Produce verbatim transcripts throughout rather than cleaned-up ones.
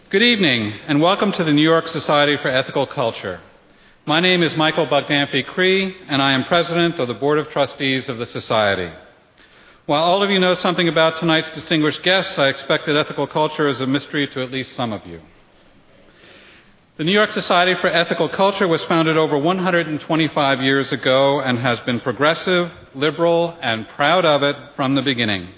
Good evening, and welcome to the New York Society for Ethical Culture. My name is Michael Bogdanfy-Cree, and I am president of the Board of Trustees of the Society. While all of you know something about tonight's distinguished guests, I expect that ethical culture is a mystery to at least some of you. The New York Society for Ethical Culture was founded over one hundred twenty-five years ago and has been progressive, liberal, and proud of it from the beginning.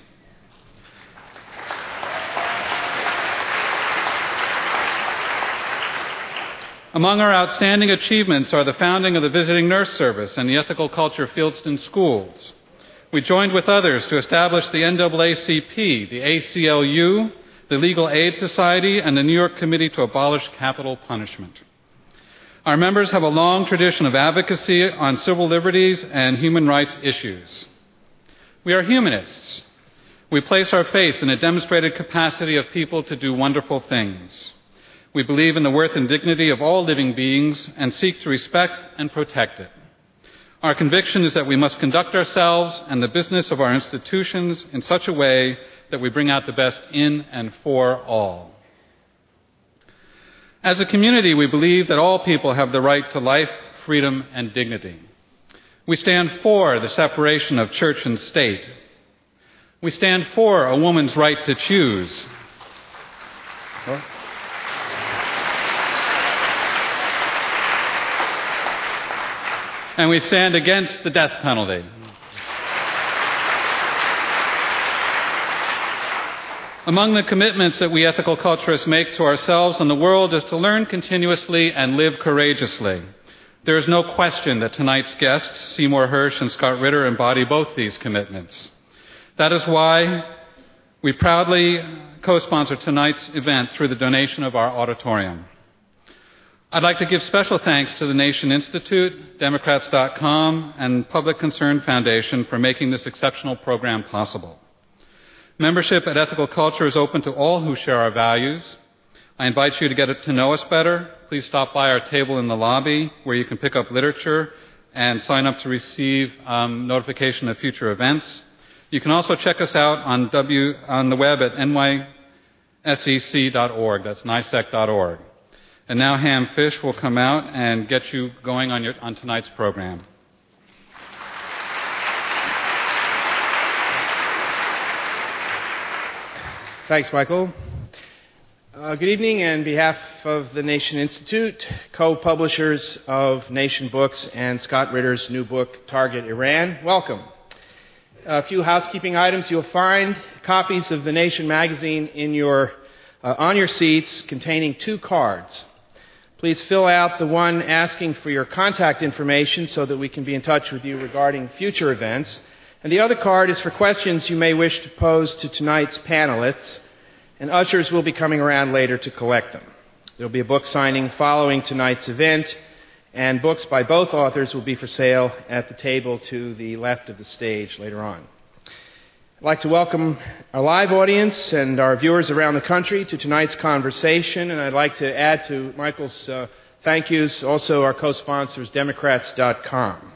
Among our outstanding achievements are the founding of the Visiting Nurse Service and the Ethical Culture Fieldston Schools. We joined with others to establish the N double A C P, the A C L U, the Legal Aid Society, and the New York Committee to Abolish Capital Punishment. Our members have a long tradition of advocacy on civil liberties and human rights issues. We are humanists. We place our faith in a demonstrated capacity of people to do wonderful things. We believe in the worth and dignity of all living beings and seek to respect and protect it. Our conviction is that we must conduct ourselves and the business of our institutions in such a way that we bring out the best in and for all. As a community, we believe that all people have the right to life, freedom, and dignity. We stand for the separation of church and state. We stand for a woman's right to choose. What? And we stand against the death penalty. Among the commitments that we ethical culturists make to ourselves and the world is to learn continuously and live courageously. There is no question that tonight's guests, Seymour Hersh and Scott Ritter, embody both these commitments. That is why we proudly co-sponsor tonight's event through the donation of our auditorium. I'd like to give special thanks to the Nation Institute, Democrats dot com, and Public Concern Foundation for making this exceptional program possible. Membership at Ethical Culture is open to all who share our values. I invite you to get to know us better. Please stop by our table in the lobby where you can pick up literature and sign up to receive um, notification of future events. You can also check us out on, w, on the web at N Y S E C dot org. That's N Y S E C dot org. And now Ham Fish will come out and get you going on, your, on tonight's program. Thanks, Michael. Uh, good evening, and on behalf of the Nation Institute, co-publishers of Nation Books and Scott Ritter's new book, Target Iran, welcome. A few housekeeping items. You'll find copies of the Nation magazine in your, uh, on your seats containing two cards. Please fill out the one asking for your contact information so that we can be in touch with you regarding future events. And the other card is for questions you may wish to pose to tonight's panelists, and ushers will be coming around later to collect them. There will be a book signing following tonight's event, and books by both authors will be for sale at the table to the left of the stage later on. I'd like to welcome our live audience and our viewers around the country to tonight's conversation, and I'd like to add to Michael's uh, thank yous also our co-sponsors, Democrats dot com.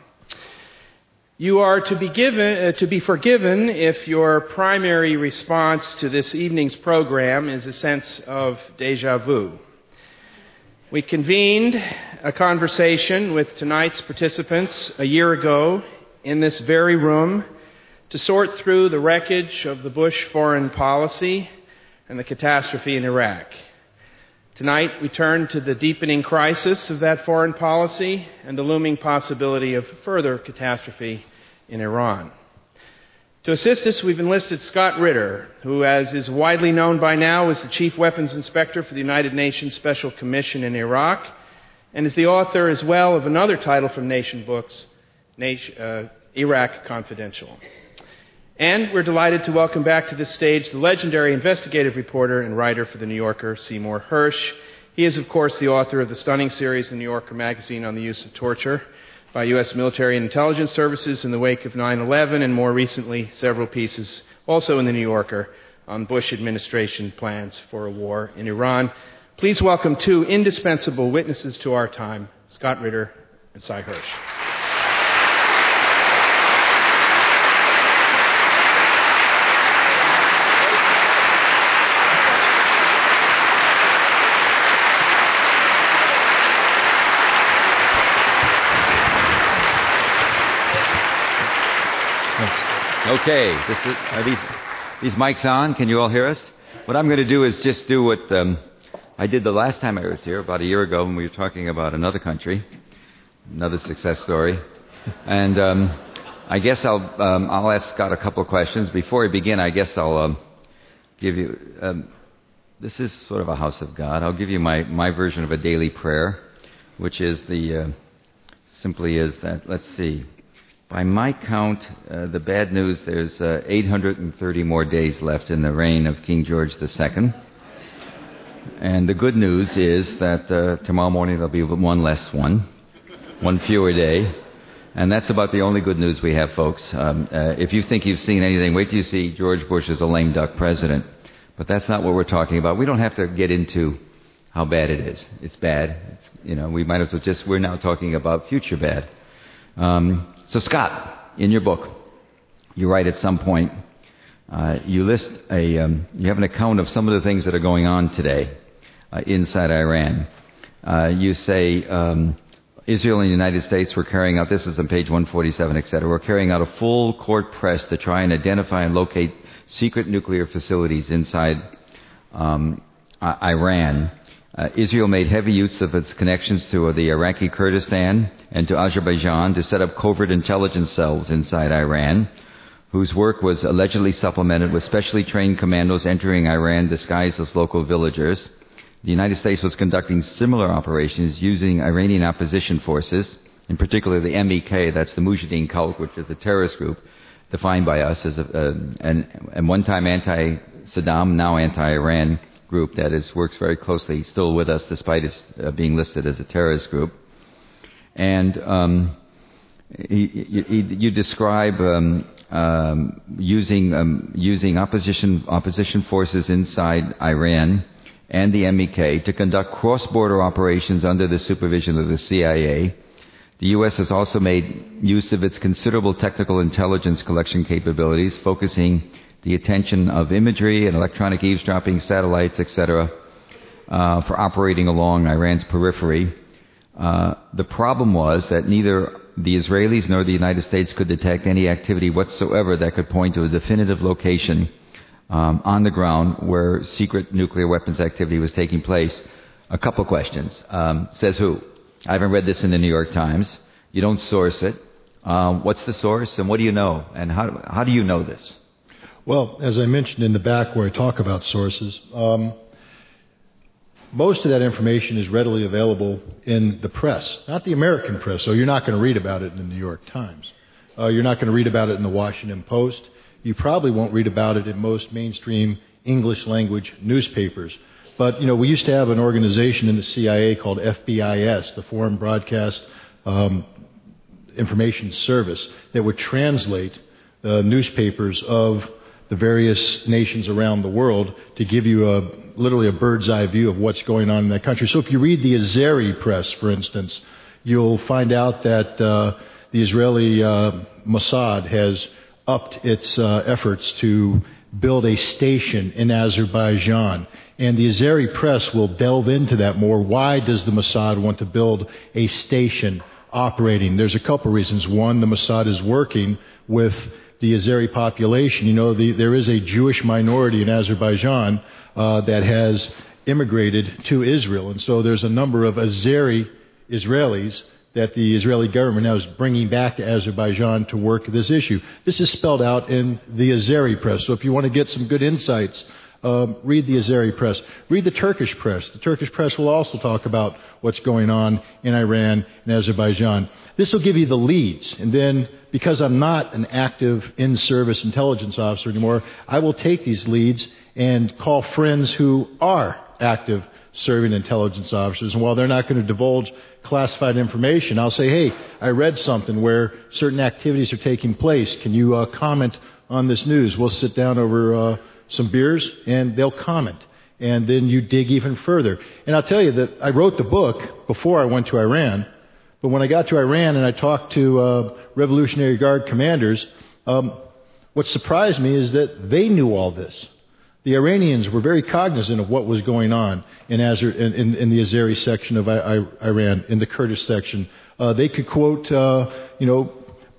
You are to be given, uh, to be forgiven if your primary response to this evening's program is a sense of déjà vu. We convened a conversation with tonight's participants a year ago in this very room to sort through the wreckage of the Bush foreign policy and the catastrophe in Iraq. Tonight, we turn to the deepening crisis of that foreign policy and the looming possibility of further catastrophe in Iran. To assist us, we've enlisted Scott Ritter, who, as is widely known by now, is the Chief Weapons Inspector for the United Nations Special Commission in Iraq, and is the author as well of another title from Nation Books, Nation, uh, Iraq Confidential. And we're delighted to welcome back to this stage the legendary investigative reporter and writer for The New Yorker, Seymour Hersh. He is, of course, the author of the stunning series, The New Yorker magazine, on the use of torture by U S military and intelligence services in the wake of nine eleven, and more recently, several pieces also in The New Yorker on Bush administration plans for a war in Iran. Please welcome two indispensable witnesses to our time, Scott Ritter and Cy Hersh. Okay, this is, are these, these mics on? Can you all hear us? What I'm going to do is just do what um, I did the last time I was here, about a year ago, when we were talking about another country, another success story. And um, I guess I'll um, I'll ask Scott a couple of questions. Before I begin, I guess I'll um, give you, um, this is sort of a house of God. I'll give you my, my version of a daily prayer, which is the, uh, simply is that, let's see, by my count, uh, the bad news, there's uh, eight hundred thirty more days left in the reign of King George the Second. And the good news is that uh, tomorrow morning there'll be one less one, one fewer day. And that's about the only good news we have, folks. Um, uh, if you think you've seen anything, wait till you see George Bush as a lame duck president. But that's not what we're talking about. We don't have to get into how bad it is. It's bad. It's, you know, we might as well just, we're now talking about future bad. Um, so Scott, in your book, you write at some point, uh, you list a, um, you have an account of some of the things that are going on today uh, inside Iran. Uh, you say, um, Israel and the United States were carrying out, this is on page one forty-seven, et cetera, were carrying out a full court press to try and identify and locate secret nuclear facilities inside um, I- Iran. Uh, Israel made heavy use of its connections to uh, the Iraqi Kurdistan and to Azerbaijan to set up covert intelligence cells inside Iran, whose work was allegedly supplemented with specially trained commandos entering Iran disguised as local villagers. The United States was conducting similar operations using Iranian opposition forces, in particular the M E K, that's the Mujahideen cult, which is a terrorist group defined by us as a, a, an, an one-time anti-Saddam, now anti-Iran group that is works very closely, still with us despite its uh, being listed as a terrorist group. And um, he, he, you describe um, um, using um, using opposition opposition forces inside Iran and the M E K to conduct cross-border operations under the supervision of the C I A. The U S has also made use of its considerable technical intelligence collection capabilities, focusing the attention of imagery and electronic eavesdropping, satellites, et cetera, uh, for operating along Iran's periphery. Uh, the problem was that neither the Israelis nor the United States could detect any activity whatsoever that could point to a definitive location um, on the ground where secret nuclear weapons activity was taking place. A couple questions. Um, says who? I haven't read this in the New York Times. You don't source it. Um, what's the source, and what do you know? And how, how do you know this? Well, as I mentioned in the back where I talk about sources, um, most of that information is readily available in the press, not the American press, so you're not going to read about it in the New York Times. Uh, you're not going to read about it in the Washington Post. You probably won't read about it in most mainstream English language newspapers. But, you know, we used to have an organization in the C I A called F B I S, the Foreign Broadcast um, Information Service, that would translate uh, newspapers of the various nations around the world to give you a literally a bird's eye view of what's going on in that country. So if you read the Azeri press, for instance, you'll find out that uh, the Israeli uh, Mossad has upped its uh, efforts to build a station in Azerbaijan. And the Azeri press will delve into that more. Why does the Mossad want to build a station operating? There's a couple reasons. One, the Mossad is working with the Azeri population. You know, the, there is a Jewish minority in Azerbaijan uh, that has immigrated to Israel. And so there's a number of Azeri Israelis that the Israeli government now is bringing back to Azerbaijan to work this issue. This is spelled out in the Azeri press. So if you want to get some good insights, um, read the Azeri press. Read the Turkish press. The Turkish press will also talk about what's going on in Iran and Azerbaijan. This will give you the leads. And then, because I'm not an active in-service intelligence officer anymore, I will take these leads and call friends who are active serving intelligence officers. And while they're not going to divulge classified information, I'll say, hey, I read something where certain activities are taking place. Can you uh, comment on this news? We'll sit down over uh, some beers, and they'll comment. And then you dig even further. And I'll tell you that I wrote the book before I went to Iran. But when I got to Iran and I talked to uh, Revolutionary Guard commanders, um, what surprised me is that they knew all this. The Iranians were very cognizant of what was going on in, Azer, in, in, in the Azeri section of I, I, Iran, in the Kurdish section. Uh, they could quote, uh, you know,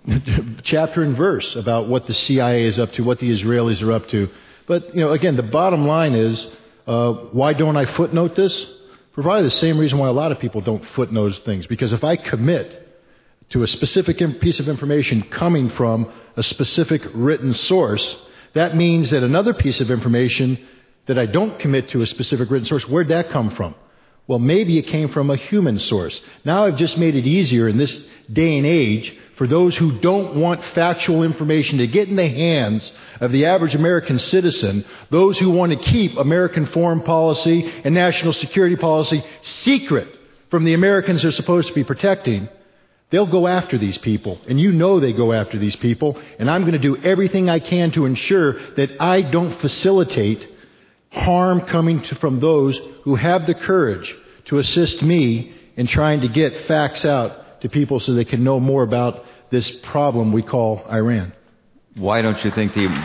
chapter and verse about what the C I A is up to, what the Israelis are up to. But, you know, again, the bottom line is, uh, why don't I footnote this? For probably the same reason why a lot of people don't footnote things. Because if I commit to a specific piece of information coming from a specific written source, that means that another piece of information that I don't commit to a specific written source, where'd that come from? Well, maybe it came from a human source. Now I've just made it easier in this day and age for those who don't want factual information to get in the hands of the average American citizen, those who want to keep American foreign policy and national security policy secret from the Americans they're supposed to be protecting. They'll go after these people, and you know they go after these people, and I'm going to do everything I can to ensure that I don't facilitate harm coming to, from those who have the courage to assist me in trying to get facts out to people so they can know more about this problem we call Iran. Why don't you think the...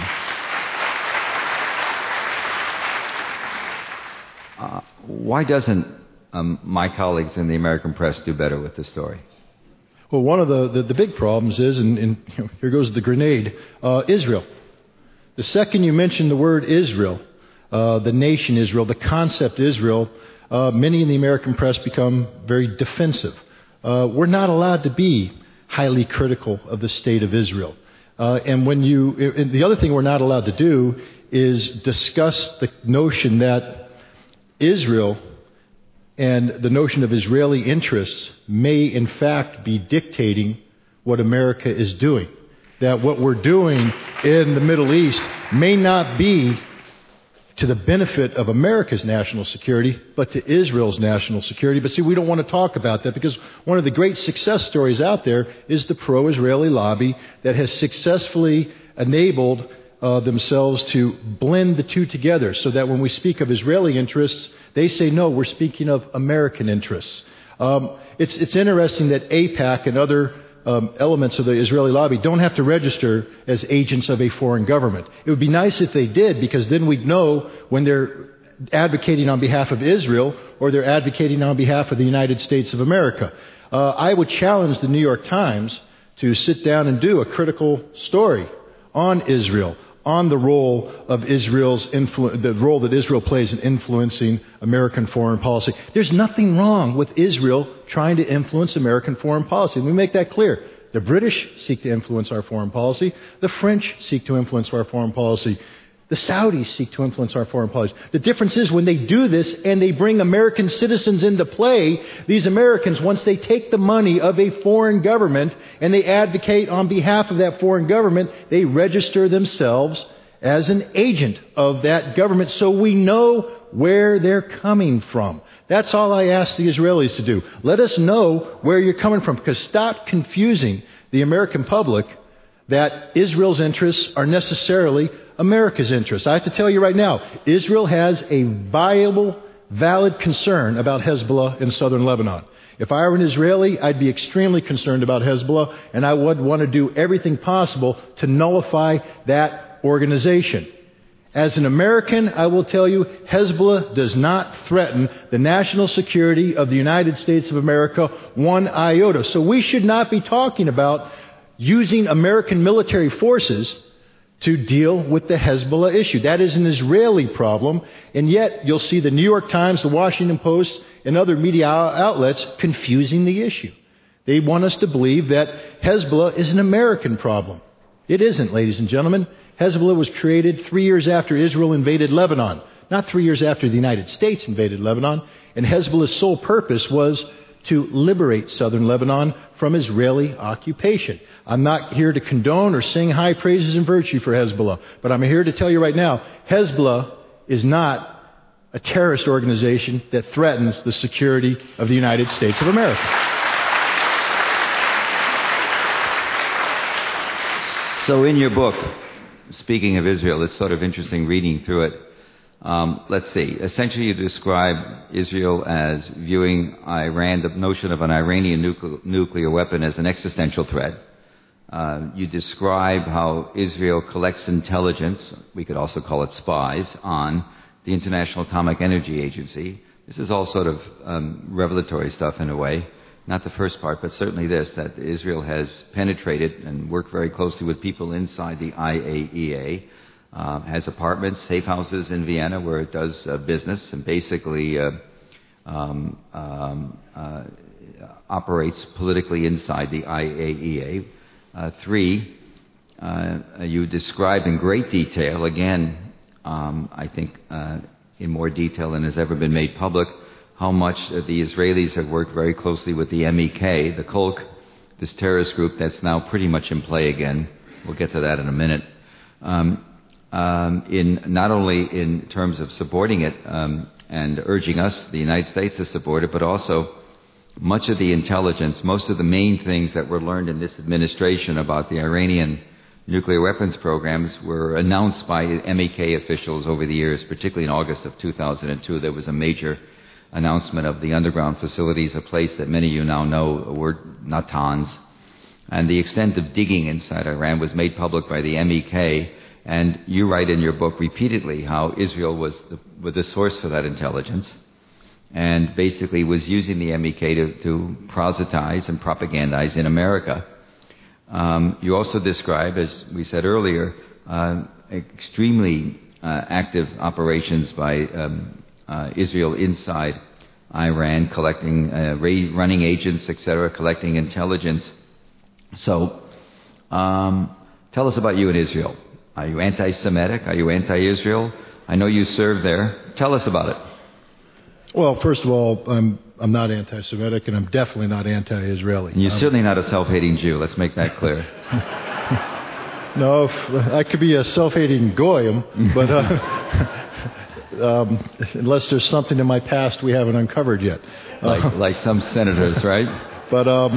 Uh, why doesn't um, my colleagues in the American press do better with this story? Well, one of the, the, the big problems is, and, and you know, here goes the grenade, uh, Israel. The second you mention the word Israel, uh, the nation Israel, the concept Israel, uh, many in the American press become very defensive. Uh, we're not allowed to be highly critical of the state of Israel. Uh, and when you, and the other thing we're not allowed to do is discuss the notion that Israel and the notion of Israeli interests may in fact be dictating what America is doing. That what we're doing in the Middle East may not be to the benefit of America's national security, but to Israel's national security. But see, we don't want to talk about that because one of the great success stories out there is the pro-Israeli lobby that has successfully enabled uh, themselves to blend the two together so that when we speak of Israeli interests, they say, no, we're speaking of American interests. Um, it's, it's interesting that AIPAC and other um, elements of the Israeli lobby don't have to register as agents of a foreign government. It would be nice if they did, because then we'd know when they're advocating on behalf of Israel or they're advocating on behalf of the United States of America. Uh, I would challenge the New York Times to sit down and do a critical story on Israel, on the role of Israel's influ- the role that Israel plays in influencing American foreign policy. There's nothing wrong with Israel trying to influence American foreign policy. Let me make that clear. The British seek to influence our foreign policy. The French seek to influence our foreign policy. The Saudis seek to influence our foreign policy. The difference is when they do this and they bring American citizens into play, these Americans, once they take the money of a foreign government and they advocate on behalf of that foreign government, they register themselves as an agent of that government so we know where they're coming from. That's all I ask the Israelis to do. Let us know where you're coming from, because stop confusing the American public that Israel's interests are necessarily America's interests. I have to tell you right now, Israel has a viable, valid concern about Hezbollah in southern Lebanon. If I were an Israeli, I'd be extremely concerned about Hezbollah, and I would want to do everything possible to nullify that organization. As an American, I will tell you, Hezbollah does not threaten the national security of the United States of America one iota. So we should not be talking about using American military forces to deal with the Hezbollah issue. That is an Israeli problem, and yet you'll see the New York Times, the Washington Post, and other media outlets confusing the issue. They want us to believe that Hezbollah is an American problem. It isn't, ladies and gentlemen. Hezbollah was created three years after Israel invaded Lebanon, not three years after the United States invaded Lebanon, and Hezbollah's sole purpose was to liberate southern Lebanon from Israeli occupation. I'm not here to condone or sing high praises and virtue for Hezbollah, but I'm here to tell you right now, Hezbollah is not a terrorist organization that threatens the security of the United States of America. So in your book, speaking of Israel, it's sort of interesting reading through it. Um, let's see. Essentially, you describe Israel as viewing Iran, the notion of an Iranian nuclear, nuclear weapon, as an existential threat. Uh, you describe how Israel collects intelligence, we could also call it spies, on the International Atomic Energy Agency. This is all sort of um, revelatory stuff in a way. not the first part, but certainly this, that Israel has penetrated and worked very closely with people inside the I A E A, uh, has apartments, safe houses in Vienna where it does uh, business, and basically uh, um, um, uh, operates politically inside the I A E A. Uh, three, uh, you describe in great detail, again, um, I think uh, in more detail than has ever been made public, how much uh, the Israelis have worked very closely with the M E K, the Kolk, this terrorist group that's now pretty much in play again. We'll get to that in a minute. Um, um, in not only in terms of supporting it um, and urging us, the United States, to support it, but also much of the intelligence, most of the main things that were learned in this administration about the Iranian nuclear weapons programs were announced by M E K officials over the years, particularly in August of two thousand two. There was a major announcement of the underground facilities, a place that many of you now know were Natanz. And the extent of digging inside Iran was made public by the M E K. And you write in your book repeatedly how Israel was the, was the source for that intelligence and basically was using the M E K to, to proselytize and propagandize in America. Um, you also describe, as we said earlier, uh, extremely uh, active operations by um, Uh, Israel inside Iran, collecting, uh, running agents, et cetera, collecting intelligence. So, um, tell us about you in Israel. Are you anti-Semitic? Are you anti-Israel? I know you served there. Tell us about it. Well, first of all, I'm I'm not anti-Semitic, and I'm definitely not anti-Israeli. And you're I'm, certainly not a self-hating Jew. Let's make that clear. No, I could be a self-hating goyim, but. Uh, Um, unless there's something in my past we haven't uncovered yet. Like, uh, like some senators, right? But um,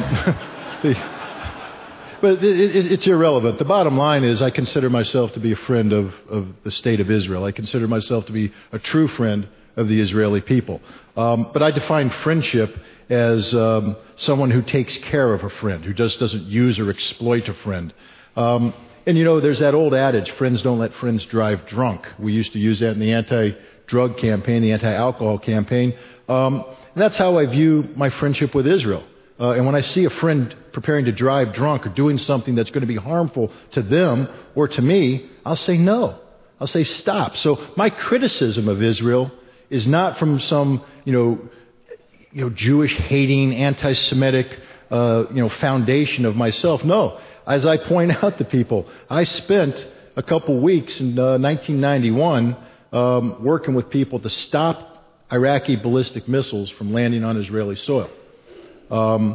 but it, it, it's irrelevant. The bottom line is I consider myself to be a friend of, of the state of Israel. I consider myself to be a true friend of the Israeli people. Um, but I define friendship as um, someone who takes care of a friend, who just doesn't use or exploit a friend. Um, And, you know, there's that old adage, friends don't let friends drive drunk. We used to use that in the anti-drug campaign, the anti-alcohol campaign. Um, and that's how I view my friendship with Israel. Uh, and when I see a friend preparing to drive drunk or doing something that's going to be harmful to them or to me, I'll say no. I'll say stop. So my criticism of Israel is not from some, you know, you know, Jewish-hating, anti-Semitic, uh, you know, foundation of myself. No. As I point out to people, I spent a couple weeks in uh, nineteen ninety-one um, working with people to stop Iraqi ballistic missiles from landing on Israeli soil. Um,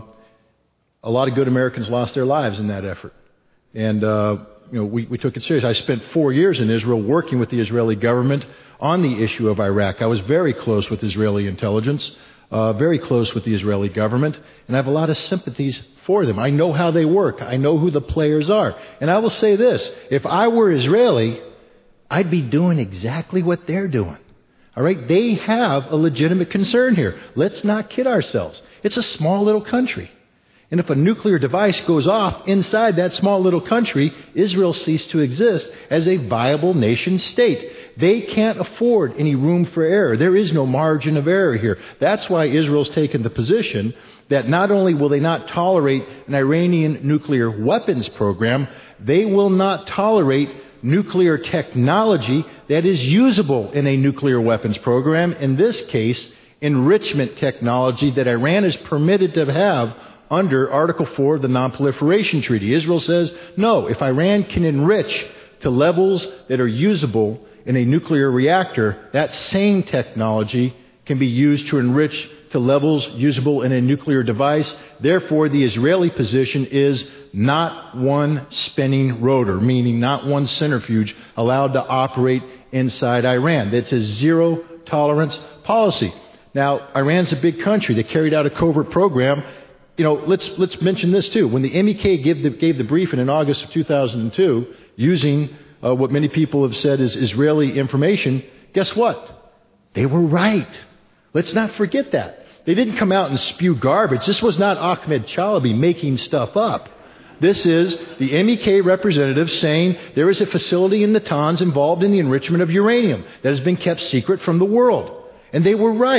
a lot of good Americans lost their lives in that effort. And, uh, you know, we, we took it serious. I spent four years in Israel working with the Israeli government on the issue of Iraq. I was very close with Israeli intelligence, uh, very close with the Israeli government, and I have a lot of sympathies for them. I know how they work. I know who the players are. And I will say this, if I were Israeli, I'd be doing exactly what they're doing. All right? They have a legitimate concern here. Let's not kid ourselves. It's a small little country. And if a nuclear device goes off inside that small little country, Israel ceased to exist as a viable nation state. They can't afford any room for error. There is no margin of error here. That's why Israel's taken the position that not only will they not tolerate an Iranian nuclear weapons program, they will not tolerate nuclear technology that is usable in a nuclear weapons program. In this case, enrichment technology that Iran is permitted to have under Article four of the Non-Proliferation Treaty. Israel says, no, if Iran can enrich to levels that are usable in a nuclear reactor, that same technology can be used to enrich to levels usable in a nuclear device. Therefore, the Israeli position is not one spinning rotor, meaning not one centrifuge allowed to operate inside Iran. That's a zero tolerance policy. Now, Iran's a big country. They carried out a covert program. You know, let's let's mention this too. When the M E K gave the, gave the briefing in August of two thousand two, using uh, what many people have said is Israeli information, guess what? They were right. Let's not forget that. They didn't come out and spew garbage. This was not Ahmed Chalabi making stuff up. This is the M E K representative saying there is a facility in Natanz involved in the enrichment of uranium that has been kept secret from the world. And they were right.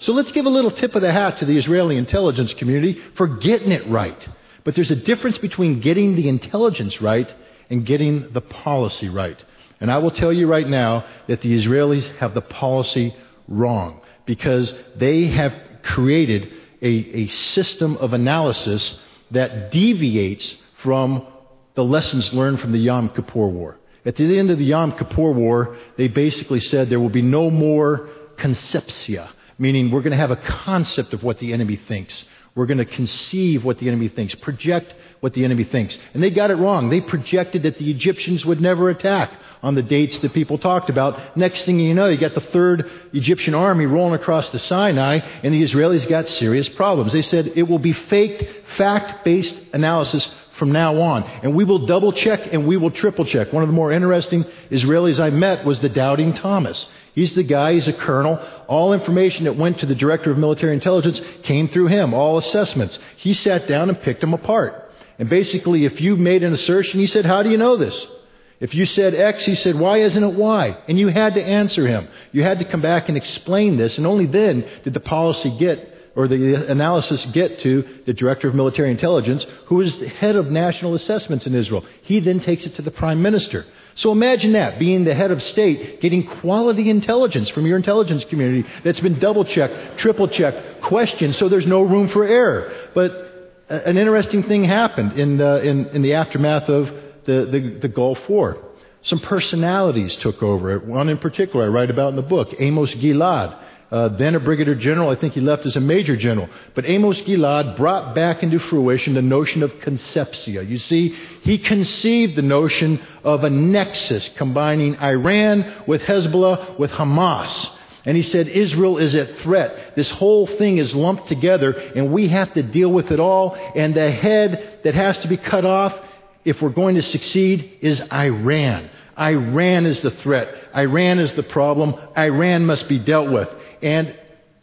So let's give a little tip of the hat to the Israeli intelligence community for getting it right. But there's a difference between getting the intelligence right and getting the policy right. And I will tell you right now that the Israelis have the policy wrong because they have created a, a system of analysis that deviates from the lessons learned from the Yom Kippur War. At the end of the Yom Kippur War, they basically said there will be no more conceptia, meaning we're going to have a concept of what the enemy thinks. We're going to conceive what the enemy thinks, project what the enemy thinks. And they got it wrong. They projected that the Egyptians would never attack on the dates that people talked about. Next thing you know, you got the third Egyptian army rolling across the Sinai, and the Israelis got serious problems. They said it will be faked, fact-based analysis from now on. And we will double check and we will triple check. One of the more interesting Israelis I met was the Doubting Thomas. He's the guy, he's a colonel. All information that went to the director of military intelligence came through him, all assessments. He sat down and picked them apart. And basically, if you made an assertion, he said, how do you know this? If you said X, he said, why isn't it Y? And you had to answer him. You had to come back and explain this, and only then did the policy get, or the analysis get to the director of military intelligence, who is the head of national assessments in Israel. He then takes it to the prime minister. So imagine that, being the head of state, getting quality intelligence from your intelligence community that's been double-checked, triple-checked, questioned, so there's no room for error. But an interesting thing happened in the, in, in the aftermath of the, the, the Gulf War. Some personalities took over. One in particular I write about in the book, Amos Gilad. Uh, then a brigadier general, I think he left as a major general. But Amos Gilad brought back into fruition the notion of conceptia. You see, he conceived the notion of a nexus combining Iran with Hezbollah with Hamas. And he said Israel is a threat. This whole thing is lumped together and we have to deal with it all. And the head that has to be cut off, if we're going to succeed, is Iran. Iran is the threat. Iran is the problem. Iran must be dealt with. And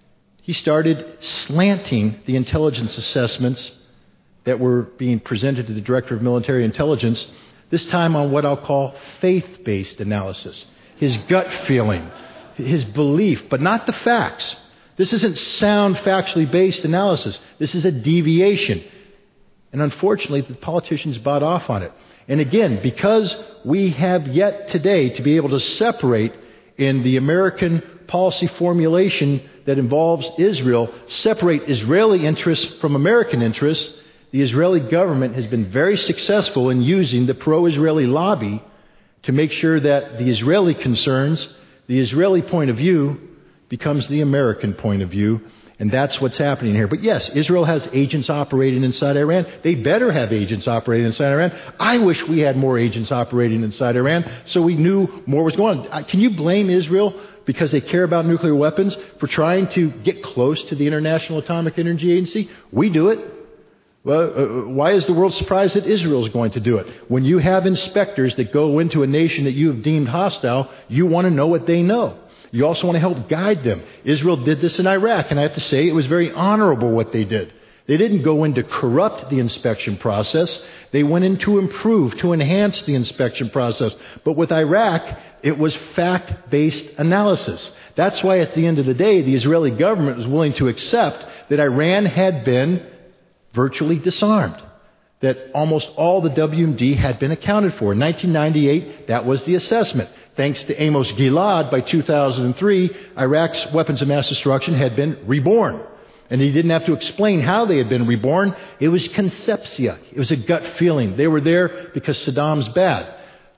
he started slanting the intelligence assessments that were being presented to the Director of Military Intelligence, this time on what I'll call faith-based analysis. His gut feeling, his belief, but not the facts. This isn't sound, factually based analysis. This is a deviation. And unfortunately, the politicians bought off on it. And again, because we have yet today to be able to separate in the American policy formulation that involves Israel, separate Israeli interests from American interests, the Israeli government has been very successful in using the pro-Israeli lobby to make sure that the Israeli concerns, the Israeli point of view, becomes the American point of view. And that's what's happening here. But yes, Israel has agents operating inside Iran. They better have agents operating inside Iran. I wish we had more agents operating inside Iran so we knew more was going on. Can you blame Israel because they care about nuclear weapons for trying to get close to the International Atomic Energy Agency? We do it. Well, uh, why is the world surprised that Israel is going to do it? When you have inspectors that go into a nation that you have deemed hostile, you want to know what they know. You also want to help guide them. Israel did this in Iraq, and I have to say it was very honorable what they did. They didn't go in to corrupt the inspection process. They went in to improve, to enhance the inspection process. But with Iraq, it was fact-based analysis. That's why at the end of the day, the Israeli government was willing to accept that Iran had been virtually disarmed, that almost all the W M D had been accounted for. In nineteen ninety-eight, that was the assessment. Thanks to Amos Gilad, by two thousand three, Iraq's weapons of mass destruction had been reborn. And he didn't have to explain how they had been reborn. It was conceptia. It was a gut feeling. They were there because Saddam's bad.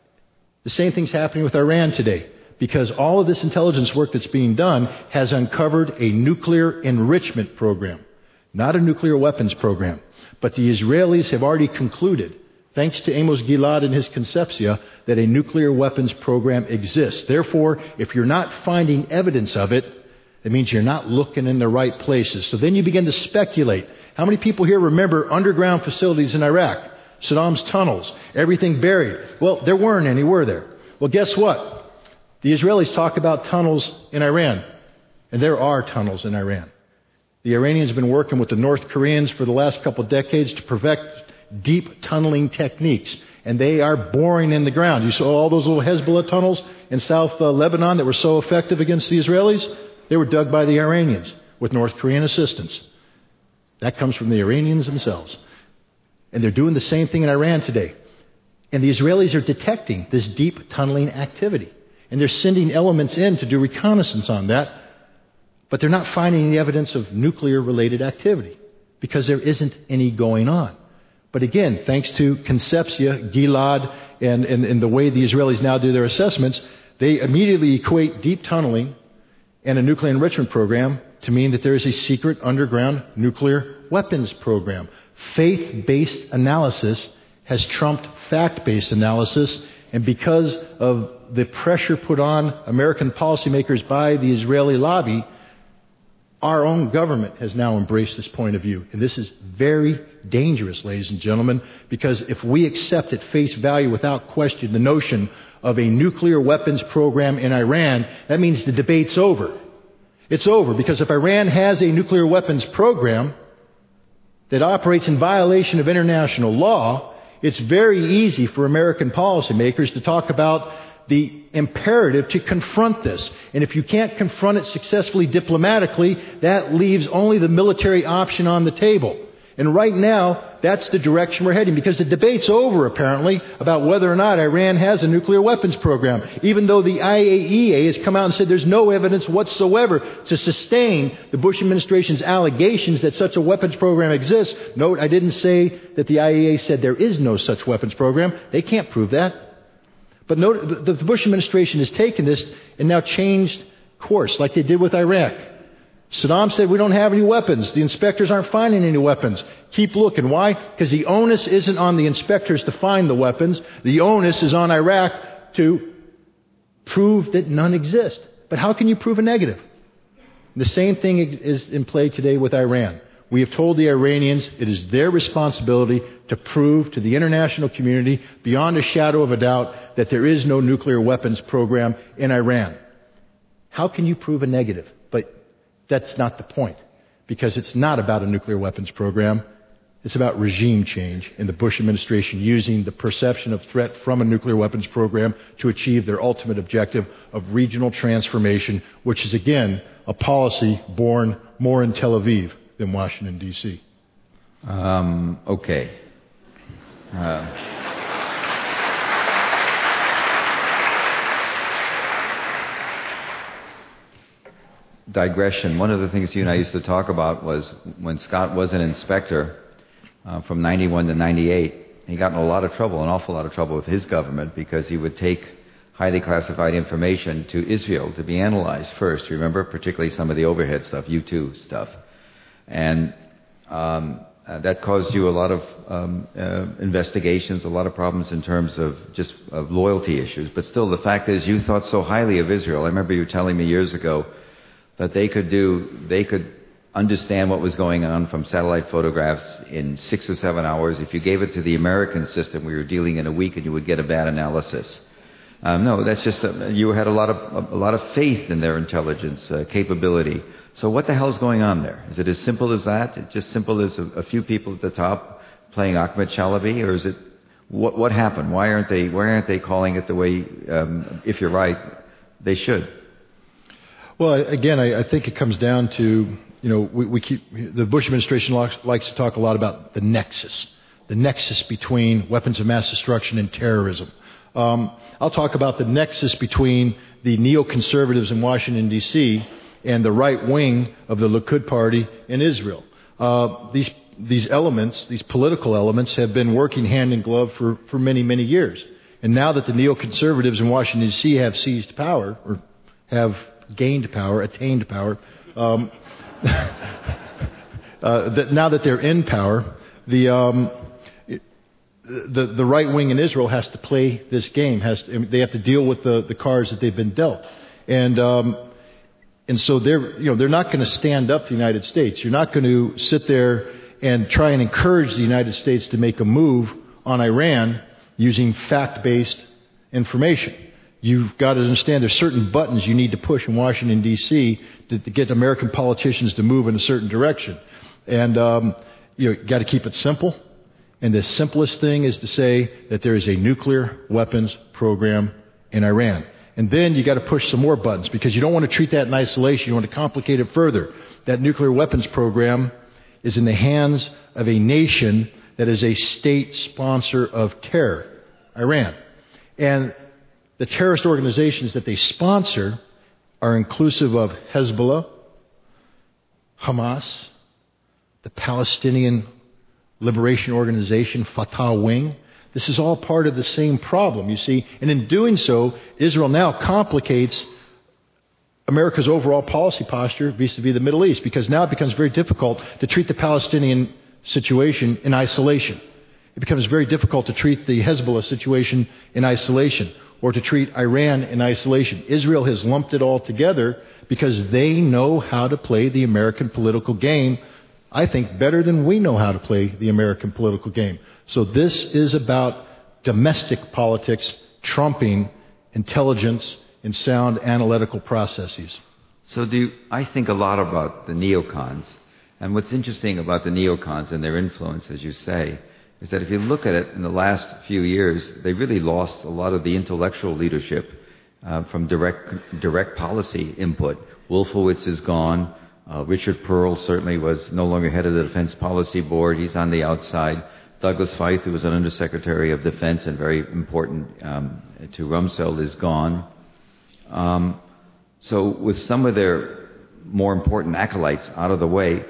The same thing's happening with Iran today, because all of this intelligence work that's being done has uncovered a nuclear enrichment program, not a nuclear weapons program. But the Israelis have already concluded, thanks to Amos Gilad and his conceptia, that a nuclear weapons program exists. Therefore, if you're not finding evidence of it, it means you're not looking in the right places. So then you begin to speculate. How many people here remember underground facilities in Iraq? Saddam's tunnels, everything buried. Well, there weren't any, were there? Well, guess what? The Israelis talk about tunnels in Iran, and there are tunnels in Iran. The Iranians have been working with the North Koreans for the last couple of decades to perfect deep tunneling techniques, and they are boring in the ground. You saw all those little Hezbollah tunnels in South uh, Lebanon that were so effective against the Israelis? They were dug by the Iranians. with North Korean assistance. That comes from the Iranians themselves. And they're doing the same thing in Iran today. And the Israelis are detecting this deep tunneling activity. And they're sending elements in to do reconnaissance on that. But they're not finding any evidence of nuclear-related activity because there isn't any going on. But again, thanks to Concepcia, Gilad, and, and, and the way the Israelis now do their assessments, they immediately equate deep tunneling and a nuclear enrichment program to mean that there is a secret underground nuclear weapons program. Faith-based analysis has trumped fact-based analysis, and because of the pressure put on American policymakers by the Israeli lobby, our own government has now embraced this point of view. And this is very dangerous, ladies and gentlemen, because if we accept at face value without question the notion of a nuclear weapons program in Iran, that means the debate's over. It's over, because if Iran has a nuclear weapons program that operates in violation of international law, it's very easy for American policymakers to talk about the imperative to confront this. And if you can't confront it successfully diplomatically, that leaves only the military option on the table. And right now, that's the direction we're heading, because the debate's over, apparently, about whether or not Iran has a nuclear weapons program, even though the I A E A has come out and said there's no evidence whatsoever to sustain the Bush administration's allegations that such a weapons program exists. Note, I didn't say that the I A E A said there is no such weapons program. They can't prove that. But note, the Bush administration has taken this and now changed course, like they did with Iraq. Saddam said, we don't have any weapons. The inspectors aren't finding any weapons. Keep looking. Why? Because the onus isn't on the inspectors to find the weapons. The onus is on Iraq to prove that none exist. But how can you prove a negative? The same thing is in play today with Iran. We have told the Iranians it is their responsibility to prove to the international community, beyond a shadow of a doubt, that there is no nuclear weapons program in Iran. How can you prove a negative? But that's not the point, because it's not about a nuclear weapons program. It's about regime change and the Bush administration using the perception of threat from a nuclear weapons program to achieve their ultimate objective of regional transformation, which is, again, a policy born more in Tel Aviv than Washington, D C Um, okay. Uh, digression. One of the things you and I used to talk about was when Scott was an inspector uh, from ninety-one to ninety-eight, he got in a lot of trouble, an awful lot of trouble with his government, because he would take highly classified information to Israel to be analyzed first. Remember, particularly some of the overhead stuff, U two stuff. And um, uh, that caused you a lot of um, uh, investigations, a lot of problems in terms of just of loyalty issues. But still, the fact is, you thought so highly of Israel. I remember you telling me years ago that they could do, they could understand what was going on from satellite photographs in six or seven hours. If you gave it to the American system, we were dealing in a week, and you would get a bad analysis. Um, no, that's just a, you had a lot of a, a lot of faith in their intelligence uh, capability. So what the hell's going on there? Is it as simple as that? It's just simple as a, a few people at the top playing Ahmed Chalabi, or is it what what happened? Why aren't they why aren't they calling it the way? Um, if you're right, they should. Well, again, I, I think it comes down to, you know, we, we keep, the Bush administration likes, likes to talk a lot about the nexus, the nexus between weapons of mass destruction and terrorism. Um, I'll talk about the nexus between the neoconservatives in Washington, D C and the right wing of the Likud party in Israel. Uh, these, these elements, these political elements, have been working hand in glove for, for many, many years. And now that the neoconservatives in Washington, D C have seized power, or have gained power, attained power, um, uh, that now that they're in power, the, um, it, the the right wing in Israel has to play this game. Has to, they have to deal with the, the cards that they've been dealt, and um, and so they're you know they're not going to stand up to the United States. You're not going to sit there and try and encourage the United States to make a move on Iran using fact-based information. You've got to understand there's certain buttons you need to push in Washington, D C to, to get American politicians to move in a certain direction. And um, you know, you've got to keep it simple. And the simplest thing is to say that there is a nuclear weapons program in Iran. And then you got to push some more buttons, because you don't want to treat that in isolation. You want to complicate it further. that nuclear weapons program is in the hands of a nation that is a state sponsor of terror, Iran. And the terrorist organizations that they sponsor are inclusive of Hezbollah, Hamas, the Palestinian Liberation Organization, Fatah Wing. This is all part of the same problem, you see. And in doing so, Israel now complicates America's overall policy posture vis-a-vis the Middle East, because now it becomes very difficult to treat the Palestinian situation in isolation. It becomes very difficult to treat the Hezbollah situation in isolation, or to treat Iran in isolation. Israel has lumped it all together because they know how to play the American political game, I think, better than we know how to play the American political game. So this is about domestic politics trumping intelligence and sound analytical processes. So do you, I think a lot about the neocons. And what's interesting about the neocons and their influence, as you say, is that if you look at it in the last few years, they really lost a lot of the intellectual leadership uh, from direct direct policy input. Wolfowitz is gone. Uh, Richard Pearl certainly was no longer head of the Defense Policy Board. He's on the outside. Douglas Feith, who was an Undersecretary of Defense and very important um, to Rumsfeld, is gone. Um, so with some of their more important acolytes out of the way,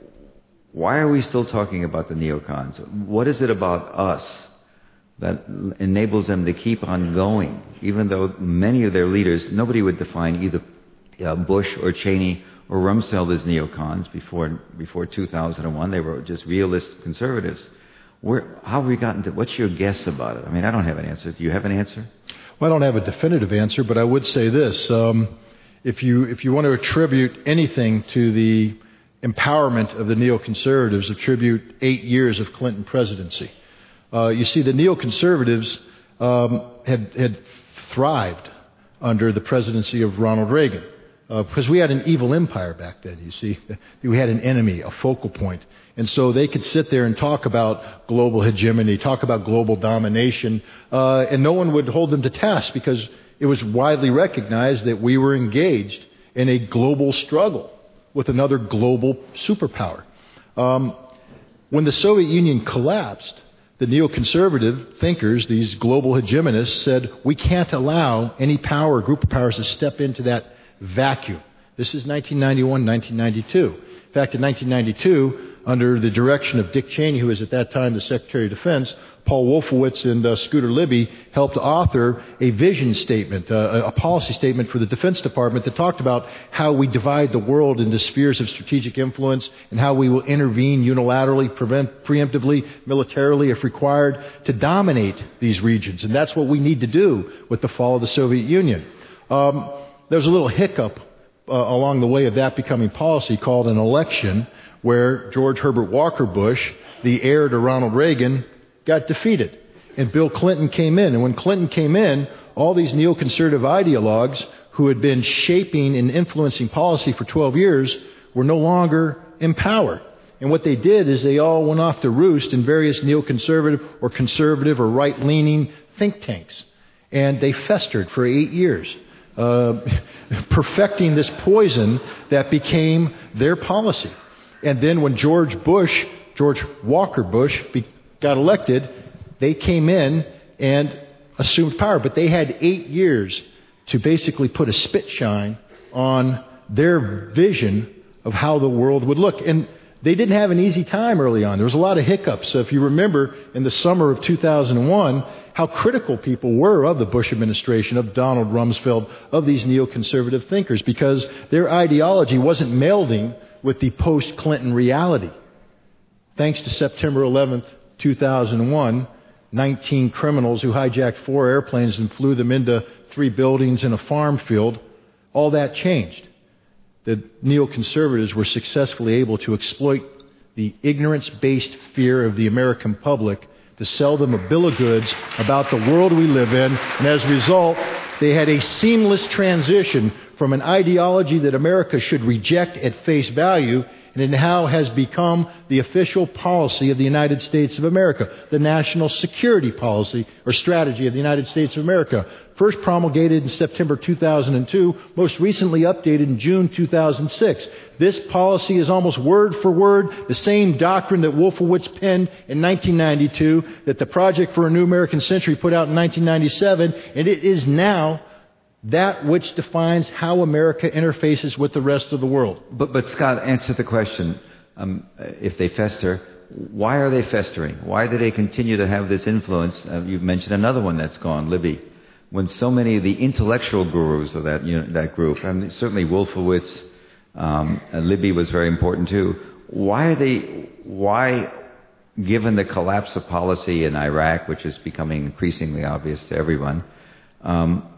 why are we still talking about the neocons? What is it about us that enables them to keep on going, even though many of their leaders, nobody would define either uh, Bush or Cheney or Rumsfeld as neocons before before two thousand one. They were just realist conservatives. Where, how have we gotten to, what's your guess about it? I mean, I don't have an answer. Do you have an answer? Well, I don't have a definitive answer, but I would say this. Um, if you if you want to attribute anything to the empowerment of the neoconservatives, attribute eight years of Clinton presidency. Uh, you see, the neoconservatives um, had, had thrived under the presidency of Ronald Reagan, uh, because we had an evil empire back then, you see. We had an enemy, a focal point. And so they could sit there and talk about global hegemony, talk about global domination, uh, and no one would hold them to task because it was widely recognized that we were engaged in a global struggle with another global superpower. Um, when the Soviet Union collapsed, the neoconservative thinkers, these global hegemonists, said, we can't allow any power or group of powers to step into that vacuum. This is nineteen ninety-one, nineteen ninety-two. In fact, in nineteen ninety-two, under the direction of Dick Cheney, who was at that time the Secretary of Defense, Paul Wolfowitz and uh, Scooter Libby helped author a vision statement, uh, a policy statement for the Defense Department that talked about how we divide the world into spheres of strategic influence and how we will intervene unilaterally, prevent, preemptively, militarily, if required, to dominate these regions. And that's what we need to do with the fall of the Soviet Union. Um, there was a little hiccup uh, along the way of that becoming policy called an election, where George Herbert Walker Bush, the heir to Ronald Reagan, got defeated. And Bill Clinton came in. And when Clinton came in, all these neoconservative ideologues who had been shaping and influencing policy for twelve years were no longer in power. And what they did is they all went off to roost in various neoconservative or conservative or right-leaning think tanks. And they festered for eight years, uh, perfecting this poison that became their policy. And then when George Bush, George Walker Bush, be, got elected, they came in and assumed power. But they had eight years to basically put a spit shine on their vision of how the world would look. And they didn't have an easy time early on. There was a lot of hiccups. So if you remember in the summer of two thousand one, how critical people were of the Bush administration, of Donald Rumsfeld, of these neoconservative thinkers, because their ideology wasn't melding with the post-Clinton reality. Thanks to September eleventh, two thousand one, nineteen criminals who hijacked four airplanes and flew them into three buildings in a farm field, all that changed. The neoconservatives were successfully able to exploit the ignorance-based fear of the American public to sell them a bill of goods about the world we live in, and as a result, they had a seamless transition from an ideology that America should reject at face value, and it now has become the official policy of the United States of America, the national security policy or strategy of the United States of America. First promulgated in September two thousand two, most recently updated in June two thousand six. This policy is almost word for word the same doctrine that Wolfowitz penned in nineteen ninety-two, that the Project for a New American Century put out in nineteen ninety-seven, and it is now that which defines how America interfaces with the rest of the world. But, but Scott, answer the question. Um, if they fester, why are they festering? Why do they continue to have this influence? Uh, you've mentioned another one that's gone, Libby. When so many of the intellectual gurus of that you know, that group, I mean, certainly Wolfowitz, um, and Libby was very important too. Why are they? Why, given the collapse of policy in Iraq, which is becoming increasingly obvious to everyone, um,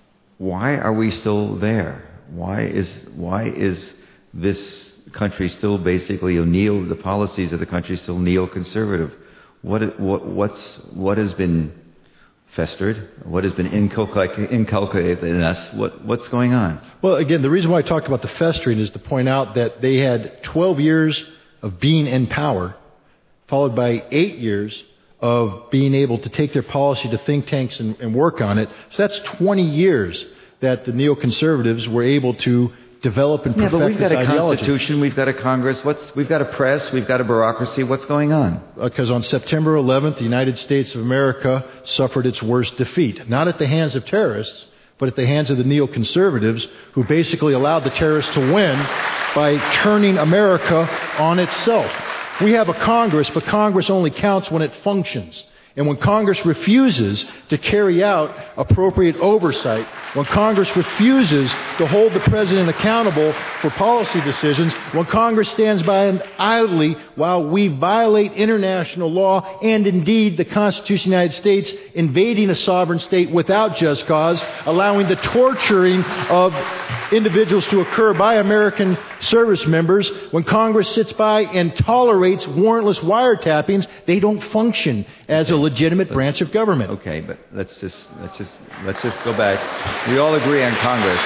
why are we still there? Why is why is this country still basically neo? The policies of the country still neoconservative? What what what's what has been festered? What has been inculcated, inculcated in us? What, what's going on? Well, again, the reason why I talked about the festering is to point out that they had twelve years of being in power, followed by eight years of being able to take their policy to think tanks and, and work on it. So that's twenty years that the neoconservatives were able to develop and perfect yeah, but we've got this a ideology. constitution, we've got a Congress, what's, we've got a press, we've got a bureaucracy. What's going on? Because uh, on September eleventh, the United States of America suffered its worst defeat, not at the hands of terrorists, but at the hands of the neoconservatives, who basically allowed the terrorists to win by turning America on itself. We have a Congress, but Congress only counts when it functions. And when Congress refuses to carry out appropriate oversight, when Congress refuses to hold the president accountable for policy decisions, when Congress stands by idly while we violate international law and indeed the Constitution of the United States, invading a sovereign state without just cause, allowing the torturing of individuals to occur by American service members, when Congress sits by and tolerates warrantless wiretappings, they don't function as a legitimate branch of government. Okay, but let's just let's just let's just go back. We all agree on Congress.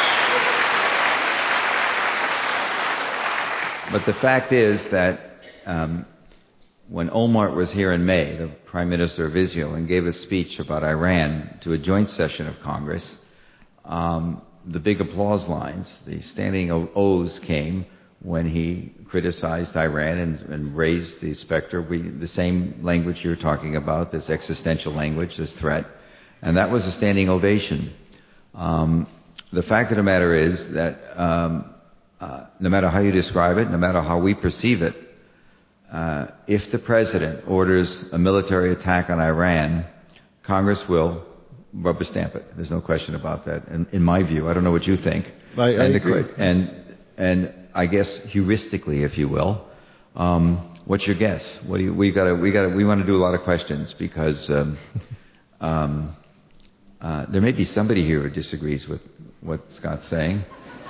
But the fact is that um, when Olmert was here in May, the Prime Minister of Israel, and gave a speech about Iran to a joint session of Congress, um, the big applause lines, the standing O's came when he criticized Iran and, and raised the specter, we, the same language you're talking about, this existential language, this threat, and that was a standing ovation. Um, the fact of the matter is that um, uh, no matter how you describe it, no matter how we perceive it, uh, if the president orders a military attack on Iran, Congress will rubber stamp it. There's no question about that. In, in my view, I don't know what you think. I, I and, agree. The, and and I guess heuristically, if you will, um, what's your guess? What do you, we got? We got. We want to do a lot of questions because um, um, uh, there may be somebody here who disagrees with what Scott's saying.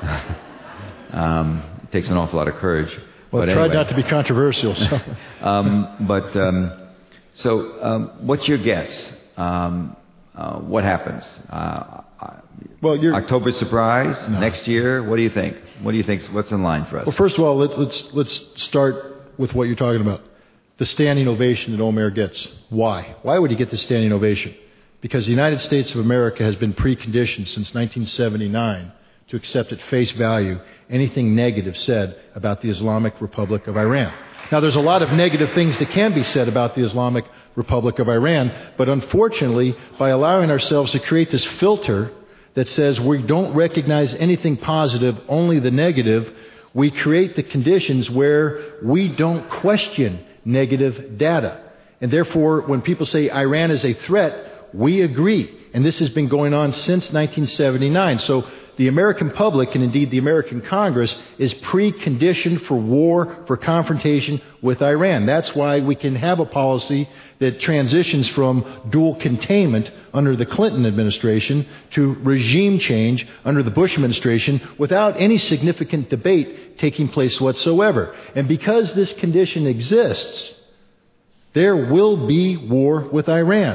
um, it takes an awful lot of courage. Well, but try anyway. not to be controversial. So, um, but um, so, um, what's your guess? Um, Uh, what happens? Uh, well, you're, October surprise no. next year. What do you think? What do you think? What's in line for us? Well, first of all, let, let's let's start with what you're talking about. The standing ovation that Omer gets. Why? Why would he get the standing ovation? Because the United States of America has been preconditioned since nineteen seventy-nine to accept at face value anything negative said about the Islamic Republic of Iran. Now, there's a lot of negative things that can be said about the Islamic Republic of Iran, but unfortunately, by allowing ourselves to create this filter that says we don't recognize anything positive, only the negative, we create the conditions where we don't question negative data. And therefore, when people say Iran is a threat, we agree. And this has been going on since nineteen seventy-nine. So the American public, and indeed the American Congress, is preconditioned for war, for confrontation with Iran. That's why we can have a policy that transitions from dual containment under the Clinton administration to regime change under the Bush administration without any significant debate taking place whatsoever. And because this condition exists, there will be war with Iran.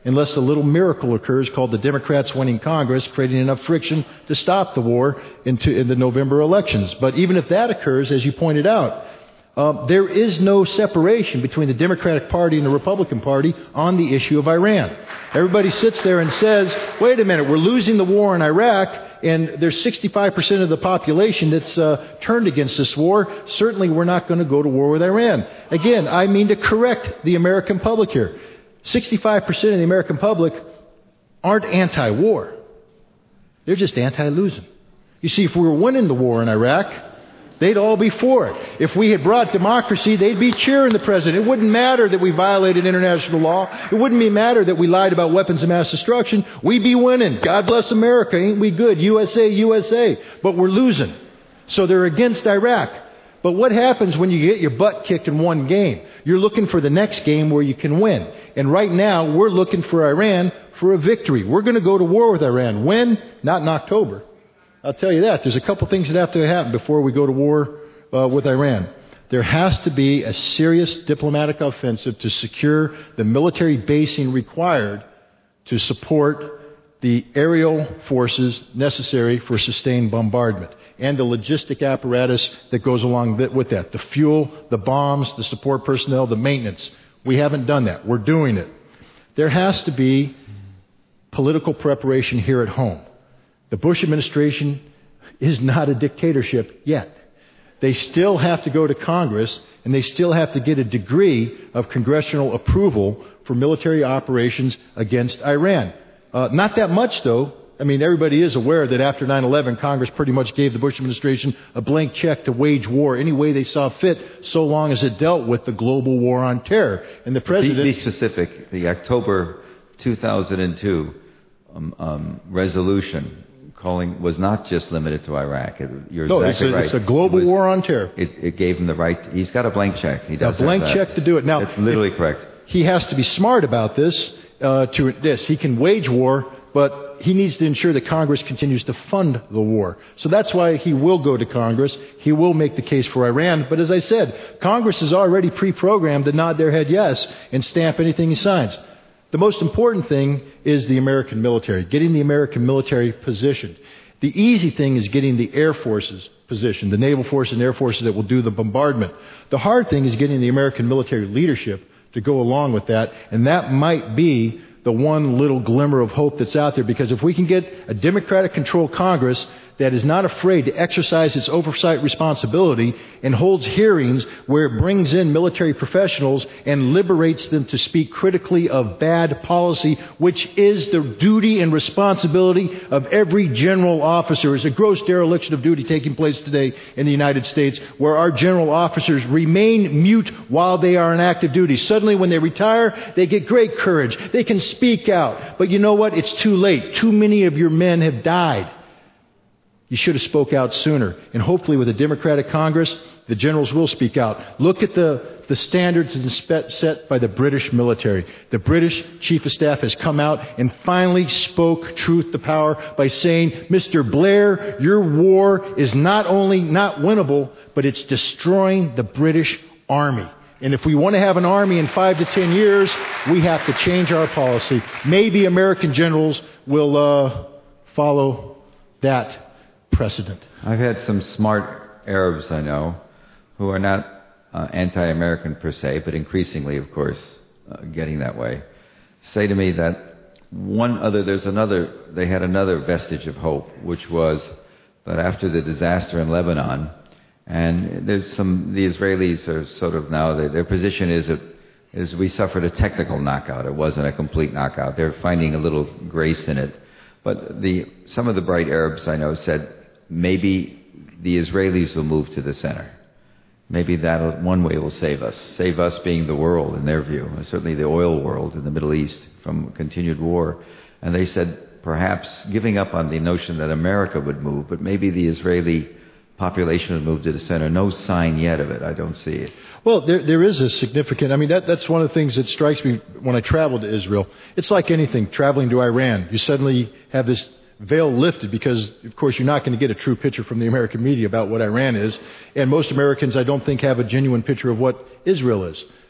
unless a little miracle occurs called the Democrats winning Congress, creating enough friction to stop the war into, in the November elections. But even if that occurs, as you pointed out, uh, there is no separation between the Democratic Party and the Republican Party on the issue of Iran. Everybody sits there and says, wait a minute, we're losing the war in Iraq, and there's sixty-five percent of the population that's uh, turned against this war. Certainly we're not going to go to war with Iran. Again, I mean to correct the American public here. sixty-five percent of the American public aren't anti-war. They're just anti-losing. You see, if we were winning the war in Iraq, they'd all be for it. If we had brought democracy, they'd be cheering the president. It wouldn't matter that we violated international law. It wouldn't matter that we lied about weapons of mass destruction. We'd be winning. God bless America. Ain't we good? U S A, U S A. But we're losing. So they're against Iraq. But what happens when you get your butt kicked in one game? You're looking for the next game where you can win. And right now, we're looking for Iran for a victory. We're going to go to war with Iran. When? Not in October. I'll tell you that. There's a couple things that have to happen before we go to war uh, with Iran. There has to be a serious diplomatic offensive to secure the military basing required to support the aerial forces necessary for sustained bombardment and the logistic apparatus that goes along with that. The fuel, the bombs, the support personnel, the maintenance. We haven't done that. We're doing it. There has to be political preparation here at home. The Bush administration is not a dictatorship yet. They still have to go to Congress, and they still have to get a degree of congressional approval for military operations against Iran. Uh, not that much, though. I mean, everybody is aware that after nine eleven, Congress pretty much gave the Bush administration a blank check to wage war any way they saw fit, so long as it dealt with the global war on terror. And the president... Be, be specific. The October two thousand two um, um, resolution calling was not just limited to Iraq. It, you're no, exactly it's a, right. it's a global was, war on terror. It, it gave him the right. To, he's got a blank check. He does a blank have check that. to do it. Now, that's literally it, correct. He has to be smart about this. Uh, to this, he can wage war, but he needs to ensure that Congress continues to fund the war. So that's why he will go to Congress. He will make the case for Iran. But as I said, Congress is already pre-programmed to nod their head yes and stamp anything he signs. The most important thing is the American military, getting the American military positioned. The easy thing is getting the Air Forces positioned, the naval forces and air forces that will do the bombardment. The hard thing is getting the American military leadership to go along with that, and that might be the one little glimmer of hope that's out there, because if we can get a Democratic-controlled Congress that is not afraid to exercise its oversight responsibility and holds hearings where it brings in military professionals and liberates them to speak critically of bad policy, which is the duty and responsibility of every general officer. It's a gross dereliction of duty taking place today in the United States, where our general officers remain mute while they are in active duty. Suddenly, when they retire, they get great courage. They can speak out. But you know what? It's too late. Too many of your men have died. You should have spoke out sooner. And hopefully with a Democratic Congress, the generals will speak out. Look at the, the standards set by the British military. The British Chief of Staff has come out and finally spoke truth to power by saying, Mister Blair, your war is not only not winnable, but it's destroying the British Army. And if we want to have an army in five to ten years, we have to change our policy. Maybe American generals will uh, follow that precedent. I've had some smart Arabs I know who are not uh, anti-American per se, but increasingly, of course, uh, getting that way, say to me that one other, there's another, they had another vestige of hope, which was that after the disaster in Lebanon, and there's some, the Israelis are sort of now, they, their position is that is we suffered a technical knockout. It wasn't a complete knockout. They're finding a little grace in it. But the, some of the bright Arabs I know said, maybe the Israelis will move to the center. Maybe that one way will save us. Save us being the world, in their view. Certainly the oil world in the Middle East from continued war. And they said perhaps giving up on the notion that America would move, but maybe the Israeli population would move to the center. No sign yet of it. I don't see it. Well, there there is a significant, I mean, that that's one of the things that strikes me when I travel to Israel. It's like anything, traveling to Iran. You suddenly have this veil lifted because, of course, you're not going to get a true picture from the American media about what Iran is. And most Americans, I don't think, have a genuine picture of what Israel is.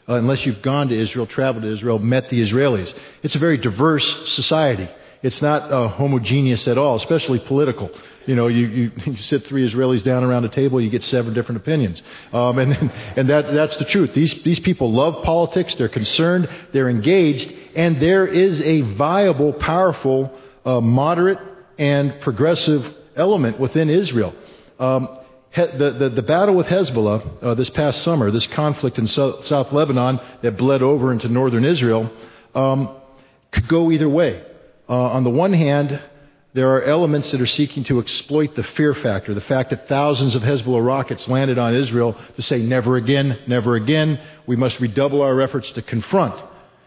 uh, unless you've gone to Israel, traveled to Israel, met the Israelis. It's a very diverse society. It's not uh, homogeneous at all, especially political. You know, you, you, you sit three Israelis down around a table, you get seven different opinions. Um, and and that that's the truth. These, these people love politics, they're concerned, they're engaged, and there is a viable, powerful, uh, moderate, and progressive element within Israel. Um, the, the, the battle with Hezbollah uh, this past summer, this conflict in so, South Lebanon that bled over into northern Israel, um, could go either way. Uh, on the one hand, there are elements that are seeking to exploit the fear factor, the fact that thousands of Hezbollah rockets landed on Israel to say, never again, never again. We must redouble our efforts to confront.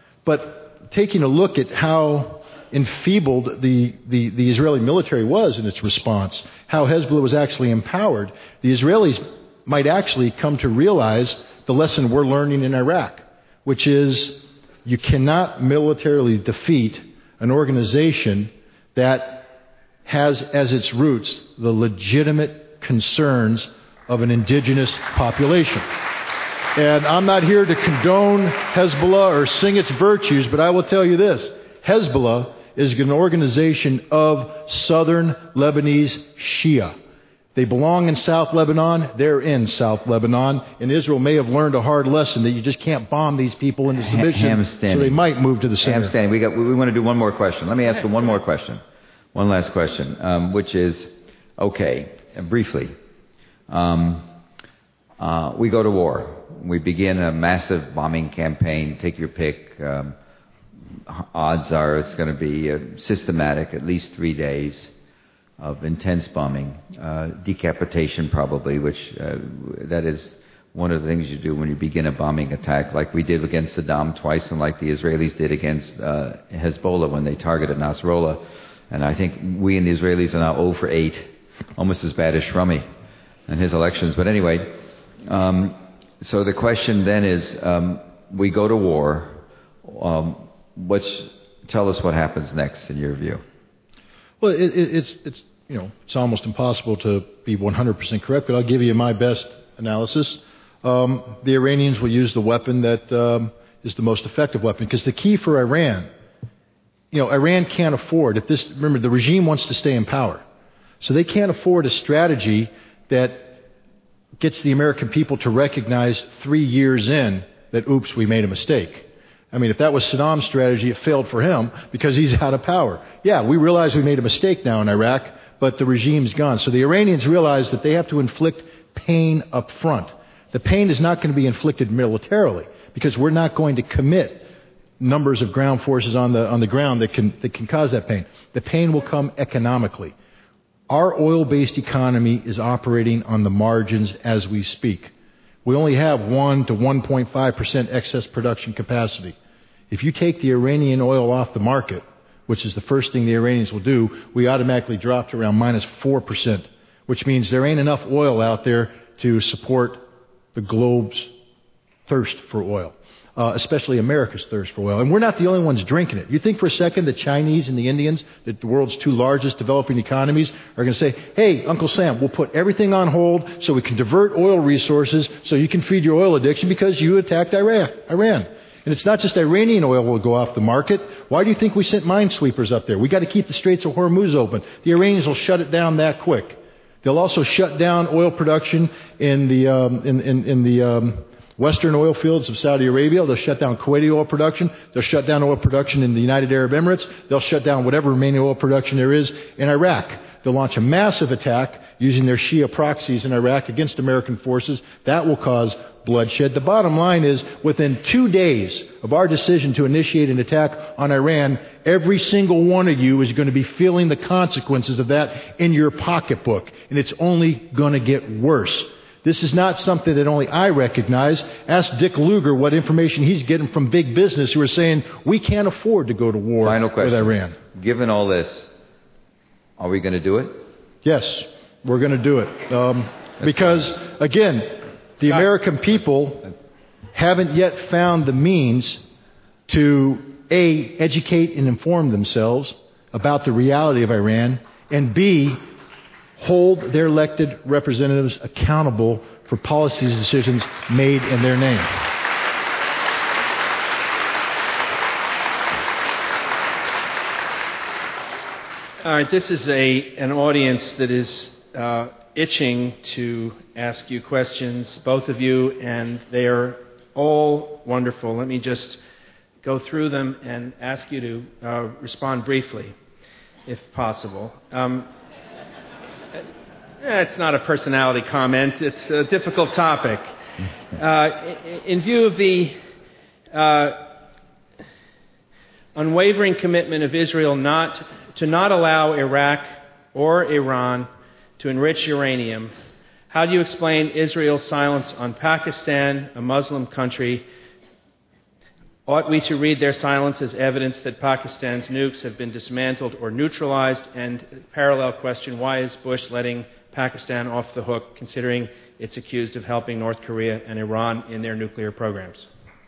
But taking a look at how enfeebled the, the, the Israeli military was in its response, how Hezbollah was actually empowered, the Israelis might actually come to realize the lesson we're learning in Iraq, which is you cannot militarily defeat an organization that has as its roots the legitimate concerns of an indigenous population. And I'm not here to condone Hezbollah or sing its virtues, but I will tell you this. Hezbollah is an organization of southern Lebanese Shia. They belong in South Lebanon. They're in South Lebanon. And Israel may have learned a hard lesson that you just can't bomb these people into submission, so they might move to the center. Ham-standing. We, got, we want to do one more question. Let me ask you one more question. One last question, um, which is, okay, uh, briefly, um, uh, we go to war. We begin a massive bombing campaign, take your pick. Um, odds are it's going to be uh, systematic, at least three days of intense bombing, uh, decapitation probably, which uh, that is one of the things you do when you begin a bombing attack, like we did against Saddam twice and like the Israelis did against uh, Hezbollah when they targeted Nasrallah. And I think we and the Israelis are now zero for eight, almost as bad as Shrummy and his elections. But anyway, um, so the question then is, um, we go to war. Um, what's, tell us what happens next in your view. Well, it, it, it's it's you know it's almost impossible to be one hundred percent correct, but I'll give you my best analysis. Um, the Iranians will use the weapon that um, is the most effective weapon, because the key for Iran. You know, Iran can't afford, if this, remember, the regime wants to stay in power. So they can't afford a strategy that gets the American people to recognize three years in that, oops, we made a mistake. I mean, if that was Saddam's strategy, it failed for him because he's out of power. Yeah, we realize we made a mistake now in Iraq, but the regime's gone. So the Iranians realize that they have to inflict pain up front. The pain is not going to be inflicted militarily because we're not going to commit numbers of ground forces on the on the ground that can that can cause that pain. The pain will come economically. Our oil-based economy is operating on the margins as we speak. We only have one to one point five percent excess production capacity. If you take the Iranian oil off the market, which is the first thing the Iranians will do, we automatically drop to around minus four percent, which means there ain't enough oil out there to support the globe's thirst for oil. Uh, especially America's thirst for oil. And we're not the only ones drinking it. You think for a second the Chinese and the Indians, that the world's two largest developing economies, are going to say, hey, Uncle Sam, we'll put everything on hold so we can divert oil resources so you can feed your oil addiction because you attacked Iran. Iran. And it's not just Iranian oil will go off the market. Why do you think we sent minesweepers up there? We got to keep the Straits of Hormuz open. The Iranians will shut it down that quick. They'll also shut down oil production in the, um, in, in, in the, um, Western oil fields of Saudi Arabia. They'll shut down Kuwaiti oil production. They'll shut down oil production in the United Arab Emirates. They'll shut down whatever remaining oil production there is in Iraq. They'll launch a massive attack using their Shia proxies in Iraq against American forces. That will cause bloodshed. The bottom line is, within two days of our decision to initiate an attack on Iran, every single one of you is going to be feeling the consequences of that in your pocketbook. And it's only going to get worse. This is not something that only I recognize. Ask Dick Lugar what information he's getting from big business who are saying we can't afford to go to war Final question. with Iran. Given all this, are we going to do it? Yes, we're going to do it. Um, because, again, the American people haven't yet found the means to, A, educate and inform themselves about the reality of Iran, and B, hold their elected representatives accountable for policy decisions made in their name. All right, this is a an audience that is uh, itching to ask you questions, both of you, and they are all wonderful. Let me just go through them and ask you to uh, respond briefly, if possible. Um, it's not a personality comment. It's a difficult topic. Uh, in view of the uh, unwavering commitment of Israel not to not allow Iraq or Iran to enrich uranium, how do you explain Israel's silence on Pakistan, a Muslim country? Ought we to read their silence as evidence that Pakistan's nukes have been dismantled or neutralized? And parallel question, why is Bush letting Pakistan off the hook, considering it's accused of helping North Korea and Iran in their nuclear programs?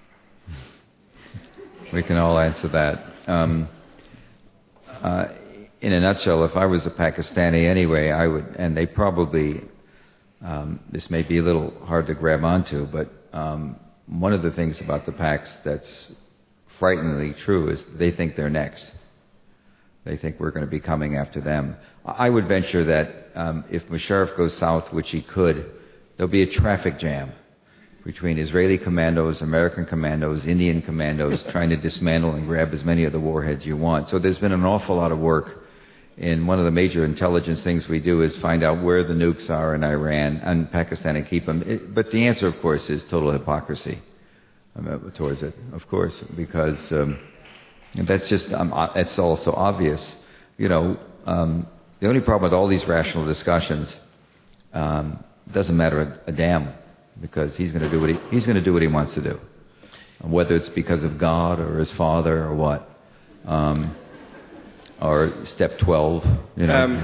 We can all answer that. Um, uh, in a nutshell, if I was a Pakistani anyway, I would, and they probably, um, this may be a little hard to grab onto, but um, one of the things about the Paks that's frighteningly true is they think they're next. They think we're going to be coming after them. I would venture that um, if Musharraf goes south, which he could, there'll be a traffic jam between Israeli commandos, American commandos, Indian commandos, trying to dismantle and grab as many of the warheads you want. So there's been an awful lot of work. And one of the major intelligence things we do is find out where the nukes are in Iran and Pakistan and keep them. It, but the answer, of course, is total hypocrisy um, towards it, of course, because um, that's just, um, that's also obvious. You know, um, the only problem with all these rational discussions um, doesn't matter a, a damn, because he's going to do what he he's going to do what he wants to do, whether it's because of God or his father or what, um, or step twelve, you know. Um,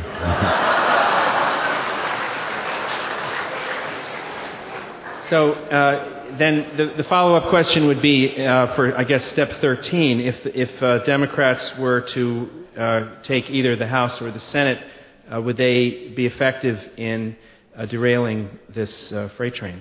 so uh, then the, the follow-up question would be uh, for I guess step thirteen. If if uh, Democrats were to uh, take either the House or the Senate, uh, would they be effective in uh, derailing this uh, freight train?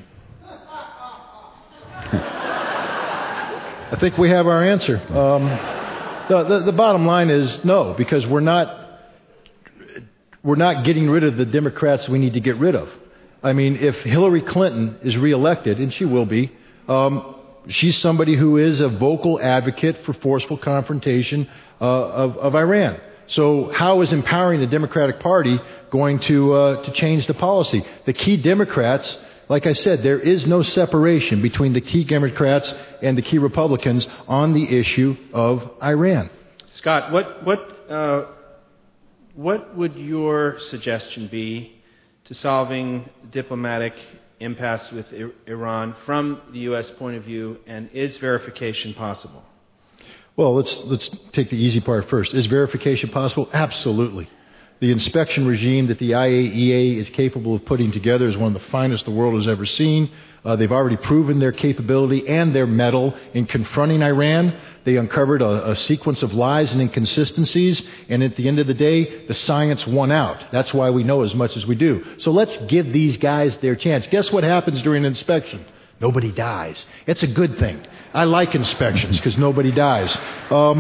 I think we have our answer. Um, the, the, the bottom line is no, because we're not we're not getting rid of the Democrats we need to get rid of. I mean, if Hillary Clinton is reelected, and she will be, um, she's somebody who is a vocal advocate for forceful confrontation uh, of, of Iran. So how is empowering the Democratic Party going to uh, to change the policy? The key Democrats, like I said, there is no separation between the key Democrats and the key Republicans on the issue of Iran. Scott, what what uh, what would your suggestion be to solving diplomatic impasse with I- Iran from the U S point of view, and is verification possible? Well, let's let's take the easy part first. Is verification possible? Absolutely. The inspection regime that the I A E A is capable of putting together is one of the finest the world has ever seen. Uh, they've already proven their capability and their mettle in confronting Iran. They uncovered a, a sequence of lies and inconsistencies, and at the end of the day, the science won out. That's why we know as much as we do. So let's give these guys their chance. Guess what happens during an inspection? Nobody dies. It's a good thing. I like inspections because nobody dies. Um,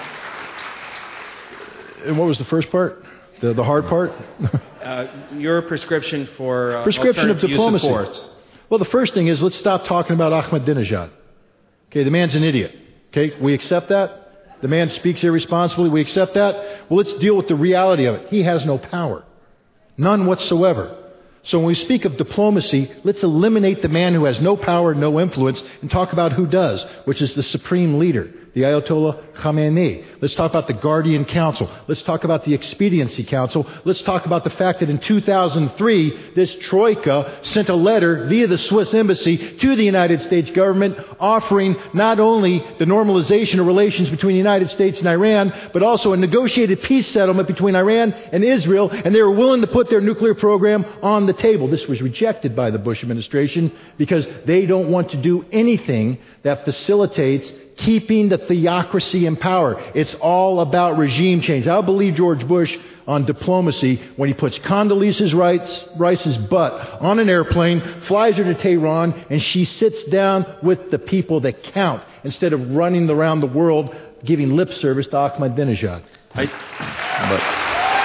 and what was the first part? The, the hard part? uh, your prescription for uh, prescription of diplomacy. Use of force. Well, the first thing is let's stop talking about Ahmadinejad. Okay, the man's an idiot. Okay, we accept that. The man speaks irresponsibly. We accept that. Well, let's deal with the reality of it. He has no power, none whatsoever. So when we speak of diplomacy, let's eliminate the man who has no power, no influence, and talk about who does, which is the supreme leader, the Ayatollah Khamenei. Let's talk about the Guardian Council. Let's talk about the Expediency Council. Let's talk about the fact that in two thousand three, this troika sent a letter via the Swiss embassy to the United States government offering not only the normalization of relations between the United States and Iran, but also a negotiated peace settlement between Iran and Israel, and they were willing to put their nuclear program on the table. This was rejected by the Bush administration because they don't want to do anything that facilitates keeping the theocracy in power. It's all about regime change. I believe George Bush on diplomacy when he puts Condoleezza Rice's butt on an airplane, flies her to Tehran, and she sits down with the people that count instead of running around the world giving lip service to Ahmadinejad. I, but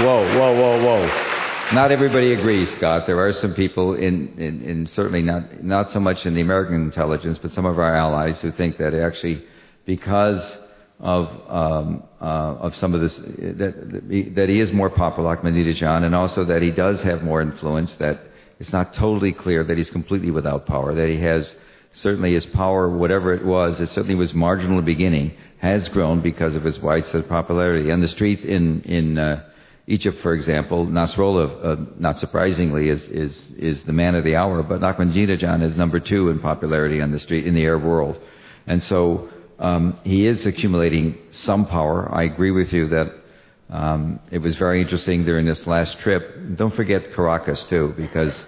whoa, whoa, whoa, whoa. Not everybody agrees, Scott. There are some people in, in, in certainly not not so much in the American intelligence, but some of our allies who think that actually, because of um, uh, of some of this, that that he is more popular, Ahmadinejad, and also that he does have more influence. That it's not totally clear that he's completely without power. That he has certainly his power, whatever it was, it certainly was marginal in the beginning, has grown because of his widespread popularity. On the street in in uh, Egypt, for example, Nasrallah, uh, not surprisingly, is, is is the man of the hour, but Ahmadinejad is number two in popularity on the street in the Arab world. And so um, he is accumulating some power. I agree with you that um, it was very interesting during this last trip. Don't forget Caracas, too, because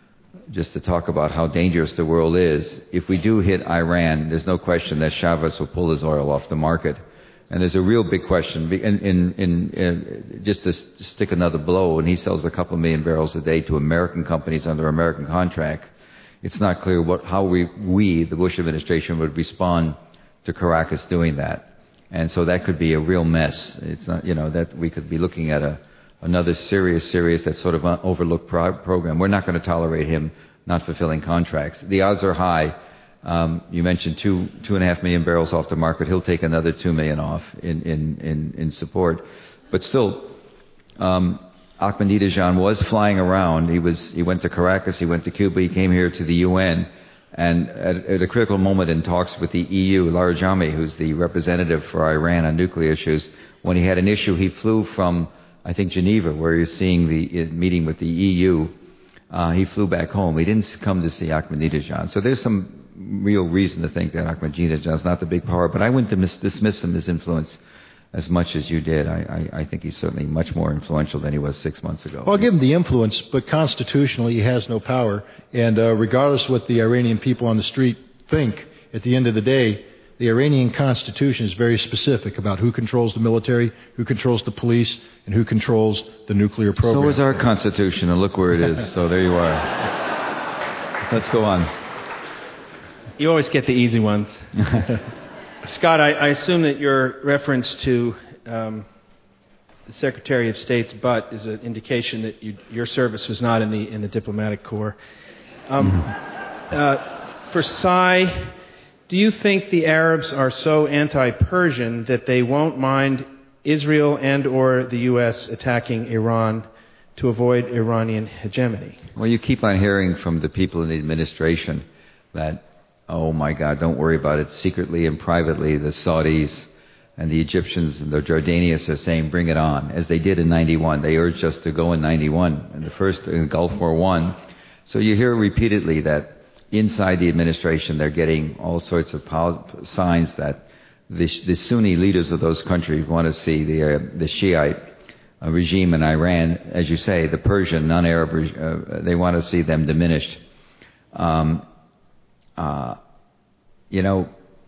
just to talk about how dangerous the world is, if we do hit Iran, there's no question that Chavez will pull his oil off the market. And there's a real big question. In, in, in, in, just to stick another blow, and he sells a couple million barrels a day to American companies under American contract, it's not clear what, how we, we, the Bush administration, would respond to Caracas doing that. And so that could be a real mess. It's not, you know, that we could be looking at a, another serious, serious, that sort of overlooked pro- program. We're not going to tolerate him not fulfilling contracts. The odds are high. Um, you mentioned two two and a half million barrels off the market. He'll take another two million off in in in, in support, but still, um, Ahmadinejad was flying around. He was he went to Caracas, he went to Cuba, he came here to the U N, and at, at a critical moment in talks with the E U, Larijani, who's the representative for Iran on nuclear issues, when he had an issue, he flew from I think Geneva, where he was seeing the meeting with the E U. Uh, he flew back home. He didn't come to see Ahmadinejad. So there's some real reason to think that Ahmadinejad is not the big power, but I wouldn't dis- dismiss him as influence as much as you did. I, I, I think he's certainly much more influential than he was six months ago. Well, I'll give him the influence, but constitutionally he has no power. And uh, regardless of what the Iranian people on the street think, at the end of the day, the Iranian constitution is very specific about who controls the military, who controls the police, and who controls the nuclear program. So is our constitution, and look where it is. So there you are. Let's go on. You always get the easy ones. Scott, I, I assume that your reference to um, the Secretary of State's butt is an indication that you, your service was not in the in the diplomatic corps. Um, uh, for Sy, do you think the Arabs are so anti-Persian that they won't mind Israel and or the U S attacking Iran to avoid Iranian hegemony? Well, you keep on hearing from the people in the administration that, oh my God, don't worry about it. Secretly and privately, the Saudis and the Egyptians and the Jordanians are saying, bring it on, as they did in ninety-one. They urged us to go in ninety-one, in the first in Gulf War One. So you hear repeatedly that inside the administration, they're getting all sorts of pol- signs that the, the Sunni leaders of those countries want to see the, uh, the Shiite uh, regime in Iran, as you say, the Persian, non-Arab, uh, they want to see them diminished. Um, Uh, you know,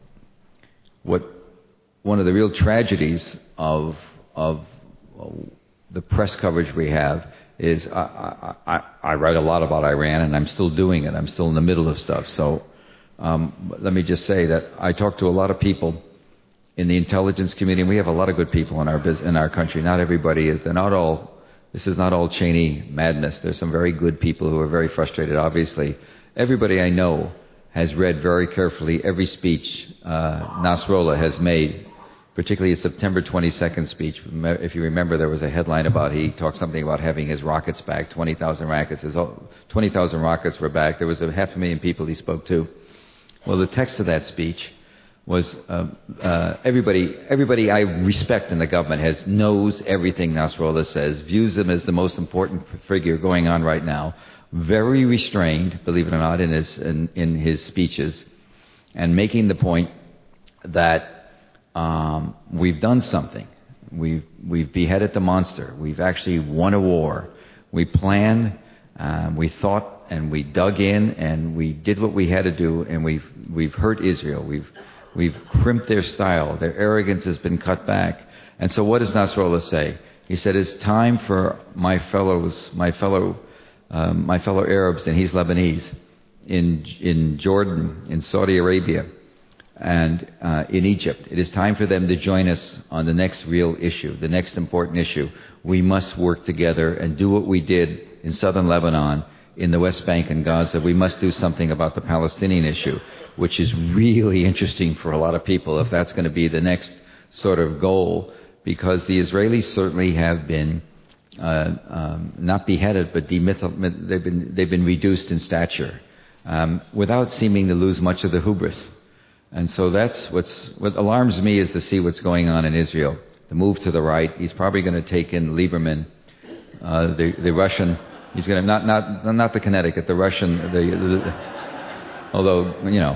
what one of the real tragedies of of the press coverage we have is I, I, I write a lot about Iran, and I'm still doing it. I'm still in the middle of stuff. So um, let me just say that I talk to a lot of people in the intelligence community, and we have a lot of good people in our biz- in our country. Not everybody is. They're not all. This is not all Cheney madness. There's some very good people who are very frustrated. Obviously, everybody I know has read very carefully every speech uh, Nasrallah has made, particularly his September twenty-second speech. If you remember, there was a headline about he talked something about having his rockets back, twenty thousand rockets. His twenty thousand rockets were back. There was a half a million people he spoke to. Well, the text of that speech was uh, uh, everybody everybody I respect in the government has knows everything Nasrallah says, views him as the most important figure going on right now. Very restrained, believe it or not, in his in, in his speeches, and making the point that um, we've done something. We've we've beheaded the monster. We've actually won a war. We planned, uh, we thought, and we dug in, and we did what we had to do, and we've we've hurt Israel. We've we've crimped their style. Their arrogance has been cut back. And so, what does Nasrallah say? He said, "It's time for my fellows, my fellow." Um, my fellow Arabs, and he's Lebanese, in in Jordan, in Saudi Arabia, and uh, in Egypt. It is time for them to join us on the next real issue, the next important issue. we must work together and do what we did in southern Lebanon, in the West Bank and Gaza. We must do something about the Palestinian issue, which is really interesting for a lot of people if that's going to be the next sort of goal, because the Israelis certainly have been uh, um, not beheaded, but demyth- they've been they've been reduced in stature um, without seeming to lose much of the hubris. And so that's what's what alarms me, is to see what's going on in Israel. The move to the right. He's probably going to take in Lieberman, uh, the the Russian. He's going to not not not the Connecticut, the Russian. The, the although you know,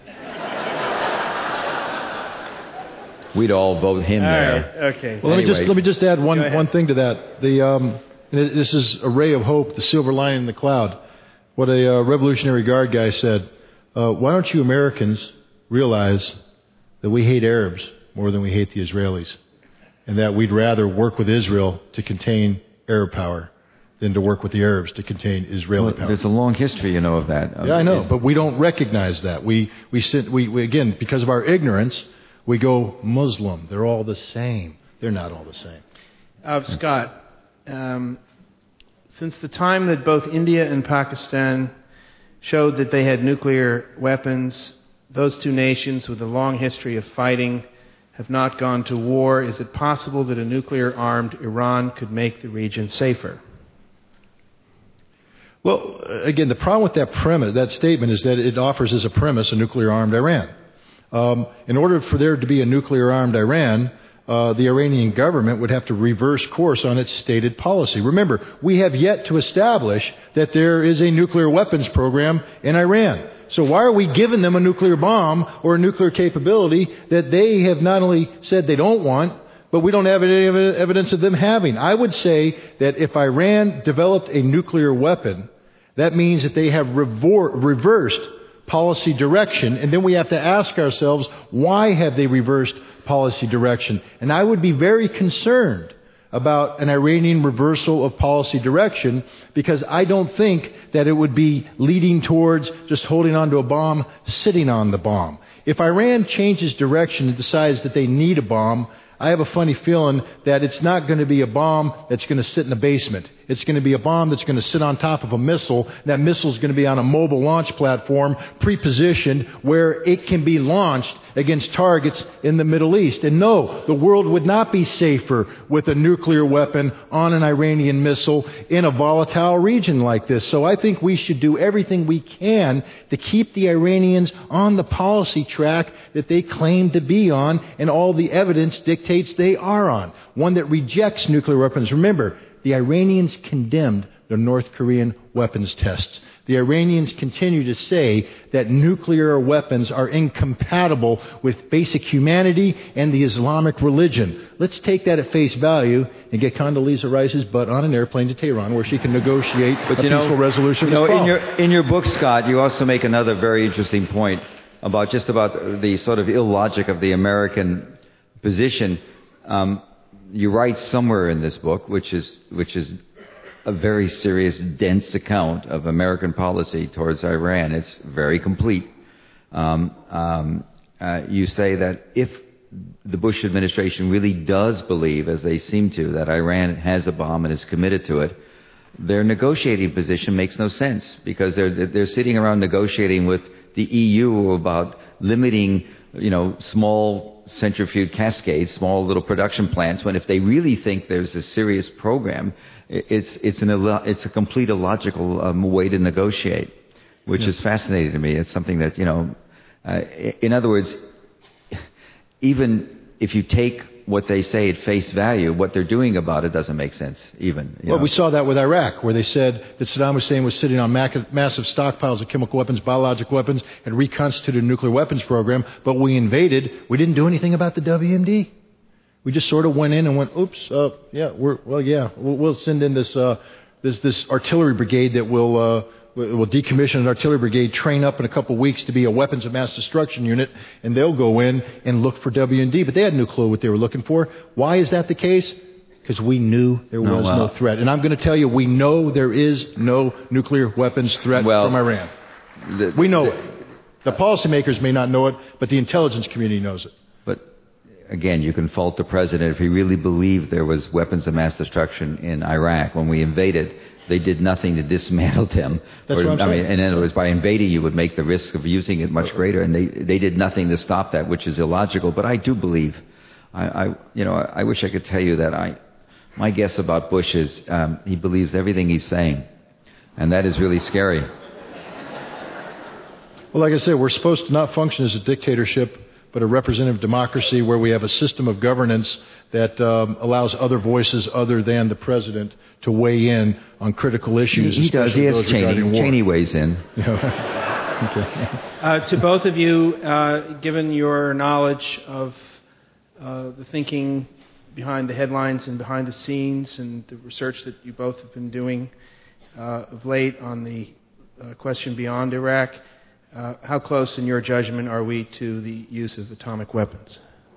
we'd all vote him all there. Right, okay. Well, let Anyway. me just let me just add one one thing to that. The um, and it- this is a ray of hope, the silver lining in the cloud. What a uh, Revolutionary Guard guy said. Uh, why don't you Americans realize that we hate Arabs more than we hate the Israelis, and that we'd rather work with Israel to contain Arab power than to work with the Arabs to contain Israeli Well, power. there's a long history, you know, of that. Yeah, I know, It's- but we don't recognize that. We we sit we, we again, because of our ignorance, we go Muslim. They're all the same. They're not all the same. Uh, Scott, um, since the time that both India and Pakistan showed that they had nuclear weapons, those two nations with a long history of fighting have not gone to war. Is it possible that a nuclear-armed Iran could make the region safer? Well, again, the problem with that premise, that statement, is that it offers as a premise a nuclear-armed Iran. Um, in order for there to be a nuclear-armed Iran, uh, the Iranian government would have to reverse course on its stated policy. Remember, we have yet to establish that there is a nuclear weapons program in Iran. So why are we giving them a nuclear bomb or a nuclear capability that they have not only said they don't want, but we don't have any ev- evidence of them having? I would say that if Iran developed a nuclear weapon, that means that they have revor- reversed policy direction, and then we have to ask ourselves, why have they reversed policy direction? And I would be very concerned about an Iranian reversal of policy direction, because I don't think that it would be leading towards just holding on to a bomb, sitting on the bomb. If Iran changes direction and decides that they need a bomb, I have a funny feeling that it's not going to be a bomb that's going to sit in the basement. It's going to be a bomb that's going to sit on top of a missile. That missile is going to be on a mobile launch platform, pre-positioned, where it can be launched against targets in the Middle East. And no, the world would not be safer with a nuclear weapon on an Iranian missile in a volatile region like this. So I think we should do everything we can to keep the Iranians on the policy track that they claim to be on, and all the evidence dictates they are on. One that rejects nuclear weapons. Remember, the Iranians condemned the North Korean weapons tests. The Iranians continue to say that nuclear weapons are incompatible with basic humanity and the Islamic religion. Let's take that at face value and get Condoleezza Rice's butt on an airplane to Tehran, where she can negotiate But a you know, peaceful resolution you of know, this in your problem. in your book, Scott, you also make another very interesting point about just about the sort of illogic of the American position. Um, you write somewhere in this book, which is which is a very serious, dense account of American policy towards Iran. It's very complete. Um, um, uh, you say that if the Bush administration really does believe, as they seem to, that Iran has a bomb and is committed to it, their negotiating position makes no sense, because they're they're sitting around negotiating with the E U about limiting, you know, small centrifuge cascades, small little production plants, when if they really think there's a serious program, it's it's an illo- it's a complete illogical um, way to negotiate, which Yeah. is fascinating to me. It's something that, you know, uh, in other words, even if you take what they say at face value, what they're doing about it doesn't make sense, even. You Well, know. we saw that with Iraq, where they said that Saddam Hussein was sitting on mac- massive stockpiles of chemical weapons, biological weapons, and reconstituted a nuclear weapons program, but we invaded. We didn't do anything about the W M D. We just sort of went in and went, oops, uh, yeah, we're, well, yeah, we'll, we'll send in this, uh, this, this artillery brigade that will, uh, will decommission an artillery brigade, train up in a couple of weeks to be a weapons of mass destruction unit, and they'll go in and look for W M D. But they had no clue what they were looking for. Why is that the case? Because we knew there No, was well- no threat. And I'm going to tell you, we know there is no nuclear weapons threat Well, from Iran. The- We know the- it. The policymakers may not know it, but the intelligence community knows it. But again, you can fault the president if he really believed there was weapons of mass destruction in Iraq. When we invaded, they did nothing to dismantle them. That's or, what I'm I saying. mean, in other words, by invading, you would make the risk of using it much greater, and they they did nothing to stop that, which is illogical. But I do believe, I, I you know, I, I wish I could tell you that I, my guess about Bush is um, he believes everything he's saying, and that is really scary. Well, like I said, we're supposed to not function as a dictatorship, but a representative democracy where we have a system of governance that um, allows other voices other than the president to weigh in on critical issues. He does. He has those Cheney. regarding war. Cheney weighs in. Okay. Uh, to both of you, uh, given your knowledge of uh, the thinking behind the headlines and behind the scenes and the research that you both have been doing uh, of late on the uh, question beyond Iraq, uh, how close, in your judgment, are we to the use of atomic weapons?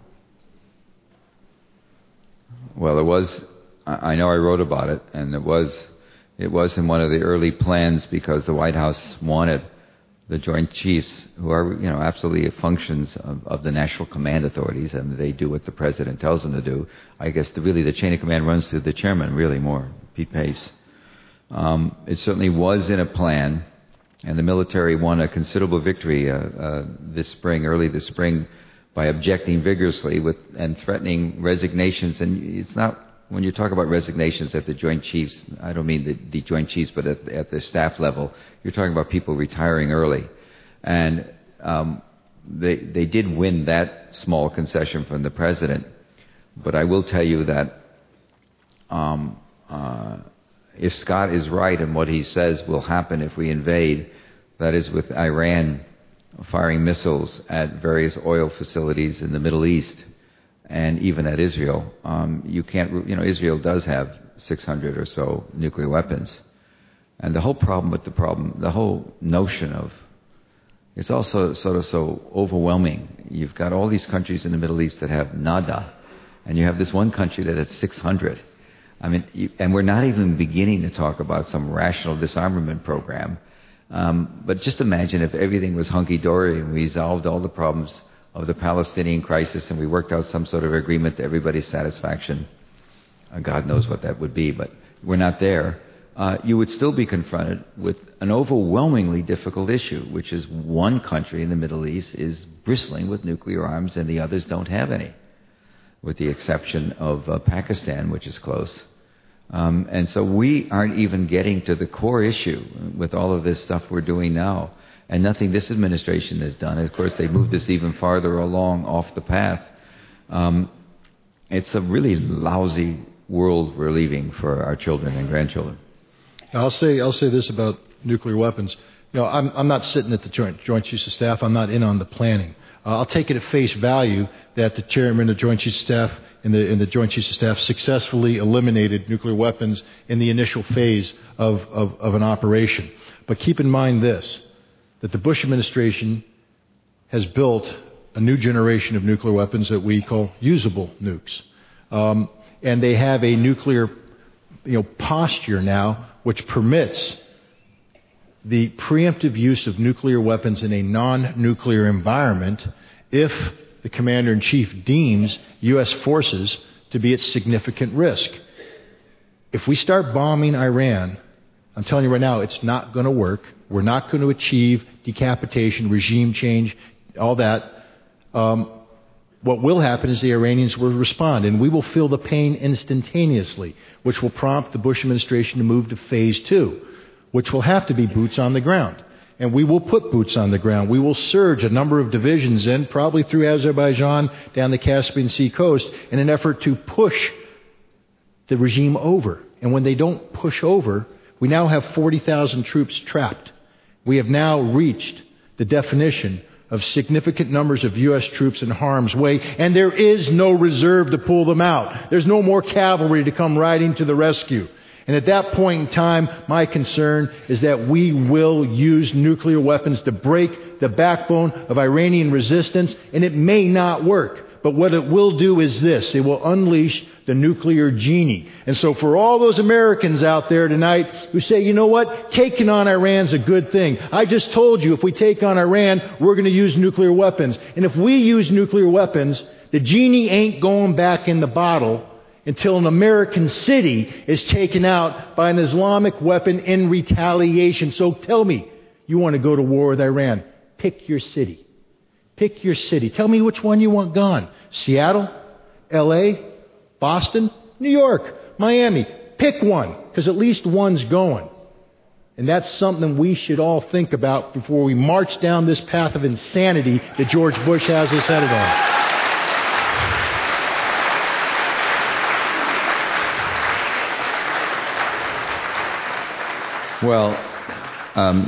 Well, it was, I know I wrote about it, and it was, it was in one of the early plans because the White House wanted the Joint Chiefs, who are, you know, absolutely functions of, of the National Command Authorities, and they do what the President tells them to do. I guess the, really the chain of command runs through the chairman, really more, Pete Pace. Um, it certainly was in a plan, and the military won a considerable victory uh, uh, this spring, early this spring, by objecting vigorously with and threatening resignations. And it's not, when you talk about resignations at the Joint Chiefs, I don't mean the, the Joint Chiefs, but at, at the staff level, you're talking about people retiring early. And um, they they did win that small concession from the president. But I will tell you that um, uh, if Scott is right in what he says will happen if we invade, that is with Iran firing missiles at various oil facilities in the Middle East and even at Israel. Um, you can't, you know, Israel does have six hundred or so nuclear weapons. And the whole problem with the problem, the whole notion of, it's also sort of so overwhelming. You've got all these countries in the Middle East that have nada, and you have this one country that has six hundred. I mean, you, and we're not even beginning to talk about some rational disarmament program. Um, but just imagine if everything was hunky-dory and we resolved all the problems of the Palestinian crisis and we worked out some sort of agreement to everybody's satisfaction. Uh, God knows what that would be, but we're not there. Uh, you would still be confronted with an overwhelmingly difficult issue, which is one country in the Middle East is bristling with nuclear arms and the others don't have any, with the exception of uh, Pakistan, which is close. Um, and so we aren't even getting to the core issue with all of this stuff we're doing now. And nothing this administration has done. Of course, they moved us even farther along off the path. Um, it's a really lousy world we're leaving for our children and grandchildren. I'll say I'll say this about nuclear weapons. You know, I'm I'm not sitting at the Joint Joint Chiefs of Staff. I'm not in on the planning. Uh, I'll take it at face value that the chairman of the Joint Chiefs of Staff and the, and the Joint Chiefs of Staff successfully eliminated nuclear weapons in the initial phase of, of, of an operation. But keep in mind this, that the Bush administration has built a new generation of nuclear weapons that we call usable nukes. Um, and they have a nuclear you know, posture now which permits the preemptive use of nuclear weapons in a non-nuclear environment if the Commander-in-Chief deems U S forces to be at significant risk. If we start bombing Iran, I'm telling you right now, it's not going to work. We're not going to achieve decapitation, regime change, all that. Um, what will happen is the Iranians will respond, and we will feel the pain instantaneously, which will prompt the Bush administration to move to phase two, which will have to be boots on the ground. And we will put boots on the ground. We will surge a number of divisions in, probably through Azerbaijan, down the Caspian Sea coast, in an effort to push the regime over. And when they don't push over, we now have forty thousand troops trapped. We have now reached the definition of significant numbers of U S troops in harm's way, and there is no reserve to pull them out. There's no more cavalry to come riding to the rescue. And at that point in time, my concern is that we will use nuclear weapons to break the backbone of Iranian resistance, and it may not work. But what it will do is this. It will unleash the nuclear genie. And so for all those Americans out there tonight who say, you know what, taking on Iran's a good thing. I just told you if we take on Iran, we're going to use nuclear weapons. And if we use nuclear weapons, The genie ain't going back in the bottle until an American city is taken out by an Islamic weapon in retaliation. So tell me, you want to go to war with Iran? Pick your city. Pick your city. Tell me which one you want gone. Seattle, L A, Boston, New York, Miami. Pick one, because at least one's going. And that's something we should all think about before we march down this path of insanity that George Bush has us headed on. Well, um,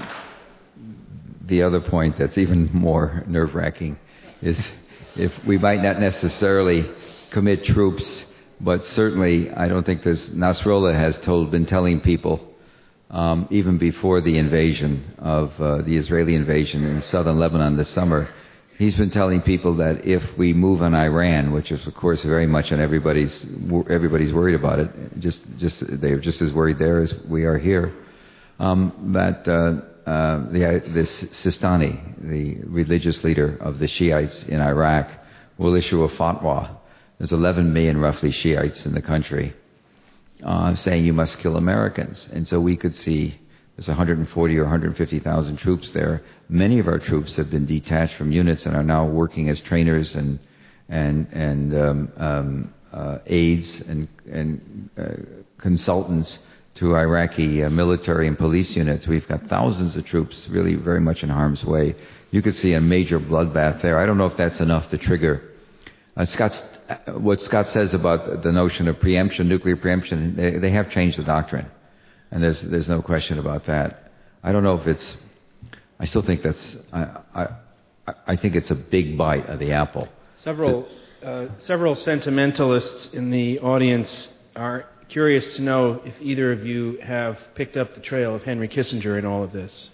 the other point that's even more nerve-wracking is if we might not necessarily commit troops, but certainly I don't think this Nasrallah has told, been telling people, um, even before the invasion of uh, the Israeli invasion in southern Lebanon this summer, he's been telling people that if we move on Iran, which is of course very much on everybody's everybody's worried about it, just just they're just as worried there as we are here. Um, that uh, uh, the, this Sistani, the religious leader of the Shiites in Iraq, will issue a fatwa. There's eleven million roughly Shiites in the country, uh, saying you must kill Americans. And so we could see there's one hundred forty or one hundred fifty thousand troops there. Many of our troops have been detached from units and are now working as trainers and and and um, um, uh, aides and and uh, consultants to Iraqi uh, military and police units. We've got thousands of troops really very much in harm's way. You could see a major bloodbath there. I don't know if that's enough to trigger. Uh, Scott's, uh, what Scott says about the notion of preemption, nuclear preemption, they, they have changed the doctrine. And there's there's no question about that. I don't know if it's, I still think that's, I, I, I think it's a big bite of the apple. Several, uh, several sentimentalists in the audience are curious to know if either of you have picked up the trail of Henry Kissinger in all of this.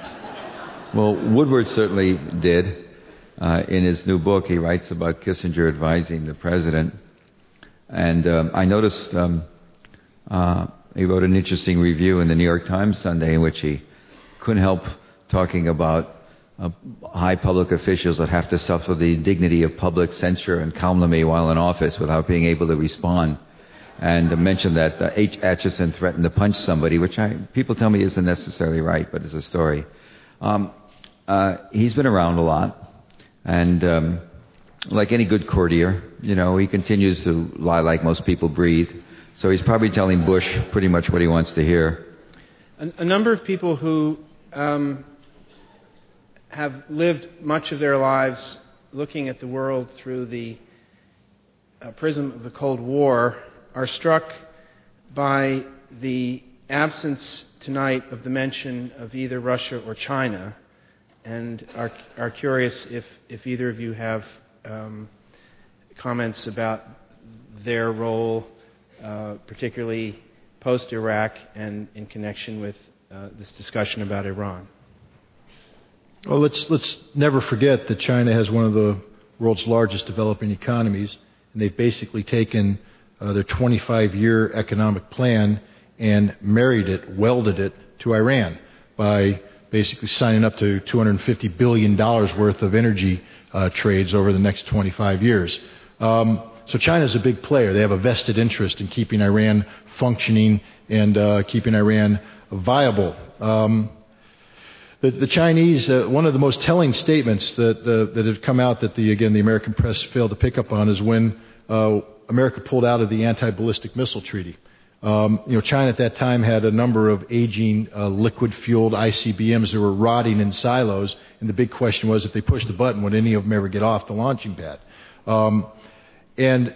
Well, Woodward certainly did. Uh, in his new book, he writes about Kissinger advising the president. And um, I noticed um, uh, he wrote an interesting review in the New York Times Sunday in which he couldn't help talking about uh, high public officials that have to suffer the indignity of public censure and calumny while in office without being able to respond. And mentioned that uh, H. Atchison threatened to punch somebody, which I, people tell me isn't necessarily right, but it's a story. Um, uh, he's been around a lot, and um, like any good courtier, you know, he continues to lie like most people breathe. So he's probably telling Bush pretty much what he wants to hear. A, a number of people who um, have lived much of their lives looking at the world through the uh, prism of the Cold War are struck by the absence tonight of the mention of either Russia or China, and are are curious if, if either of you have um, comments about their role, uh, particularly post-Iraq and in connection with uh, this discussion about Iran. Well, let's let's never forget that China has one of the world's largest developing economies, and they've basically taken Uh, their twenty-five year economic plan and married it, welded it to Iran by basically signing up to two hundred fifty billion dollars worth of energy uh, trades over the next twenty-five years. Um, so China's a big player. They have a vested interest in keeping Iran functioning and uh, keeping Iran viable. Um, the, the Chinese, uh, one of the most telling statements that, uh, that have come out that the, again, the American press failed to pick up on is when uh, America pulled out of the anti-ballistic missile treaty. Um, you know, China at that time had a number of aging uh, liquid-fueled I C B Ms that were rotting in silos, and the big question was if they pushed the button, would any of them ever get off the launching pad? Um, and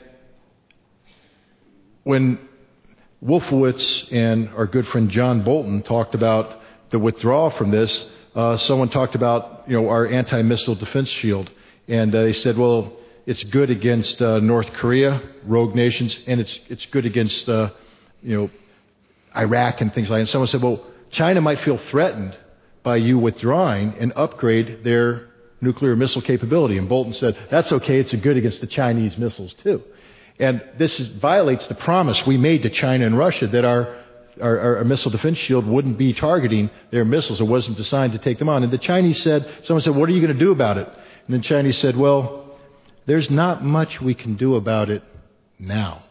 when Wolfowitz and our good friend John Bolton talked about the withdrawal from this, uh, someone talked about, you know, our anti-missile defense shield, and uh, they said, well, it's good against uh, North Korea, rogue nations, and it's it's good against uh, you know Iraq and things like that. And someone said, well, China might feel threatened by you withdrawing and upgrade their nuclear missile capability. And Bolton said, that's okay, it's good against the Chinese missiles too. And this is, violates the promise we made to China and Russia that our, our, our missile defense shield wouldn't be targeting their missiles. It wasn't designed to take them on. And the Chinese said, someone said, what are you going to do about it? And the Chinese said, well, there's not much we can do about it now.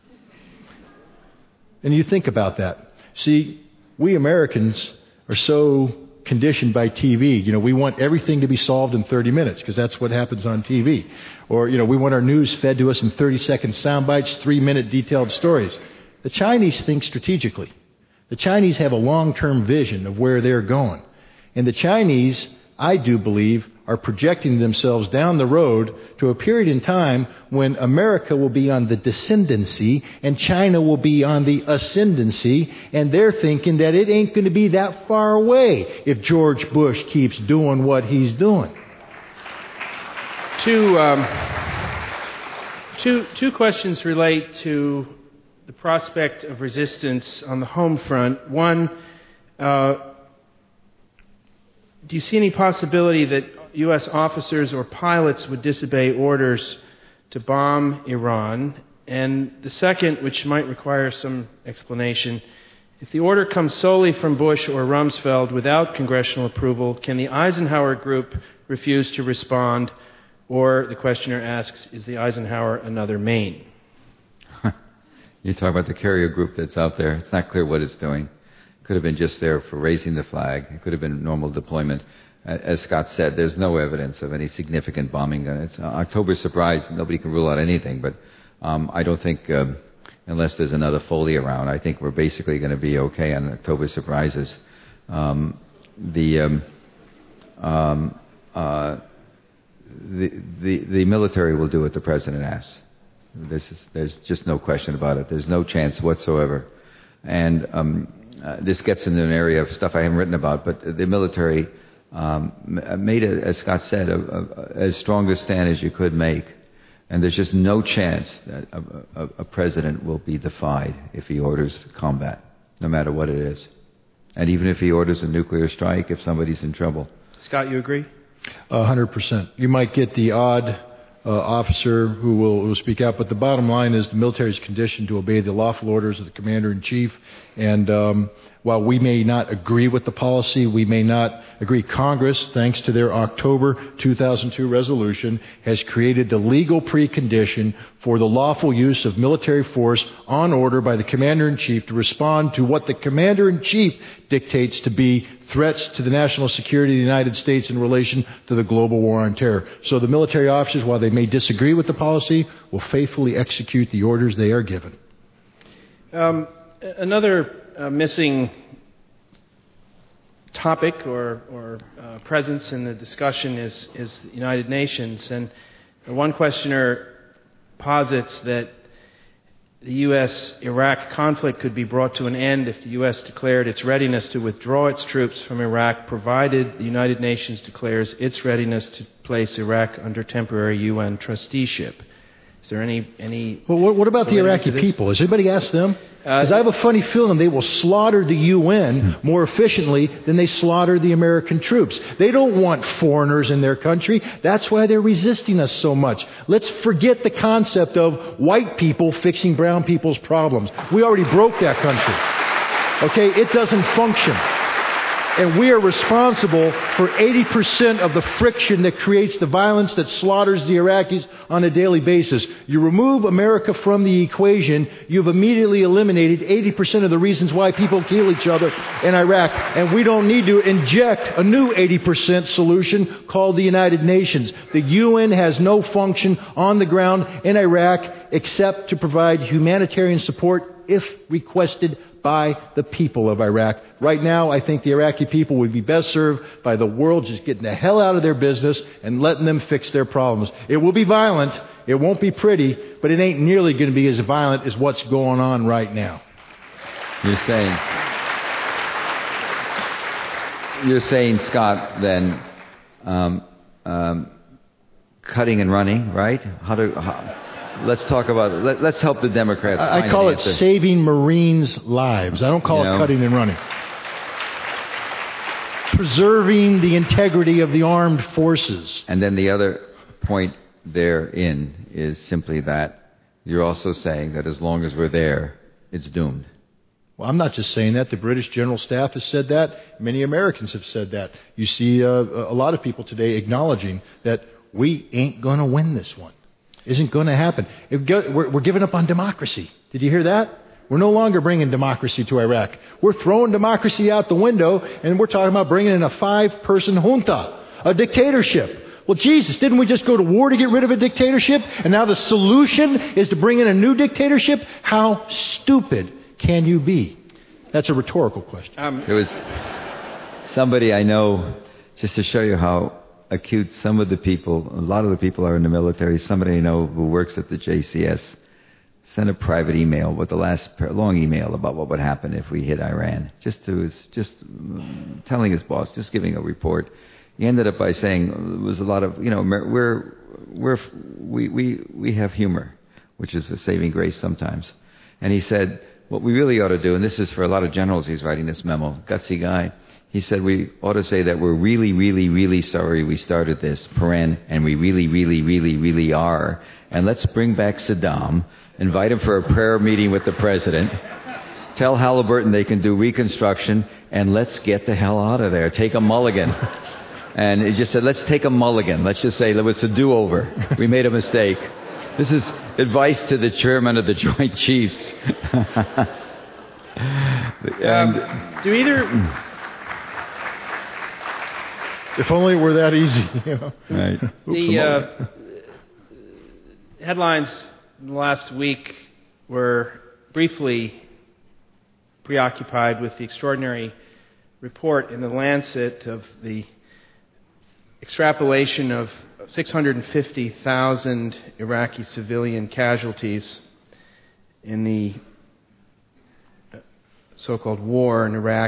And you think about that. See, we Americans are so conditioned by T V. You know, we want everything to be solved in thirty minutes because that's what happens on T V. Or, you know, we want our news fed to us in thirty-second sound bites, three-minute detailed stories. The Chinese think strategically. The Chinese have a long-term vision of where they're going. And the Chinese, I do believe, are projecting themselves down the road to a period in time when America will be on the descendancy and China will be on the ascendancy, and they're thinking that it ain't going to be that far away if George Bush keeps doing what he's doing. Two, um, two, two questions relate to the prospect of resistance on the home front. One, uh, do you see any possibility that U S officers or pilots would disobey orders to bomb Iran? And the second, which might require some explanation, if the order comes solely from Bush or Rumsfeld without congressional approval, can the Eisenhower group refuse to respond? Or, the questioner asks, is the Eisenhower another Maine? You talk about the carrier group that's out there. It's not clear what it's doing. It could have been just there for raising the flag. It could have been normal deployment. As Scott said, there's no evidence of any significant bombing. It's uh, October surprise. Nobody can rule out anything, but um, I don't think, uh, unless there's another Foley around, I think we're basically going to be okay on October surprises. Um, the, um, um, uh, the the the military will do what the president asks. This is, there's just no question about it. There's no chance whatsoever. And um, uh, this gets into an area of stuff I haven't written about, but the military um, made, a, as Scott said, a, a, as strong a stand as you could make. And there's just no chance that a, a, a president will be defied if he orders combat, no matter what it is. And even if he orders a nuclear strike, if somebody's in trouble. Scott, you agree? A hundred percent. You might get the odd Uh, officer who will, will speak out, but the bottom line is the military is conditioned to obey the lawful orders of the commander-in-chief, and um, while we may not agree with the policy, we may not agree. Congress, thanks to their October two thousand two resolution, has created the legal precondition for the lawful use of military force on order by the commander-in-chief to respond to what the commander-in-chief dictates to be threats to the national security of the United States in relation to the global war on terror. So the military officers, while they may disagree with the policy, will faithfully execute the orders they are given. Um, another uh, missing topic or, or uh, presence in the discussion is, is the United Nations. And one questioner posits that the U S Iraq conflict could be brought to an end if the U S declared its readiness to withdraw its troops from Iraq, provided the United Nations declares its readiness to place Iraq under temporary U N trusteeship. Is there any... any well, what, what about the Iraqi people? Has anybody asked them? Because uh, I have a funny feeling they will slaughter the U N more efficiently than they slaughter the American troops. They don't want foreigners in their country. That's why they're resisting us so much. Let's forget the concept of white people fixing brown people's problems. We already broke that country. Okay, it doesn't function. And we are responsible for eighty percent of the friction that creates the violence that slaughters the Iraqis on a daily basis. You remove America from the equation, you've immediately eliminated eighty percent of the reasons why people kill each other in Iraq. And we don't need to inject a new eighty percent solution called the United Nations. The U N has no function on the ground in Iraq except to provide humanitarian support if requested by the people of Iraq. Right now, I think the Iraqi people would be best served by the world just getting the hell out of their business and letting them fix their problems. It will be violent. It won't be pretty, but it ain't nearly going to be as violent as what's going on right now. You're saying, you're saying, Scott, then, um, um, cutting and running, right? How do... How, Let's talk about it. Let, let's help the Democrats. I, I call it saving Marines' lives. I don't call you it know? cutting and running. Preserving the integrity of the armed forces. And then the other point therein is simply that you're also saying that as long as we're there, it's doomed. Well, I'm not just saying that. The British General Staff has said that. Many Americans have said that. You see uh, a lot of people today acknowledging that we ain't going to win this one. isn't going to happen. It go, we're, we're giving up on democracy. Did you hear that? We're no longer bringing democracy to Iraq. We're throwing democracy out the window, and we're talking about bringing in a five-person junta, a dictatorship. Well, Jesus, didn't we just go to war to get rid of a dictatorship? And now the solution is to bring in a new dictatorship? How stupid can you be? That's a rhetorical question. Um, there was somebody I know, just to show you how acute some of the people, a lot of the people are in the military, somebody I know who works at the J C S, sent a private email with the last long email about what would happen if we hit Iran. Just to his, just telling his boss, just giving a report. He ended up by saying there was a lot of, you know, we're we're we we we have humor, which is a saving grace sometimes. And he said, what we really ought to do, and this is for a lot of generals. He's writing this memo, gutsy guy. He said we ought to say that we're really, really, really sorry we started this, paren, and we really, really, really, really are. And let's bring back Saddam. Invite him for a prayer meeting with the president. Tell Halliburton they can do reconstruction, and let's get the hell out of there. Take a mulligan. And he just said, let's take a mulligan. Let's just say, it's a do-over. We made a mistake. This is advice to the chairman of the Joint Chiefs. and, um, do either... If only it were that easy. You know? Right. The uh, headlines last week were briefly preoccupied with the extraordinary report in the Lancet of the extrapolation of six hundred fifty thousand Iraqi civilian casualties in the so-called war in Iraq.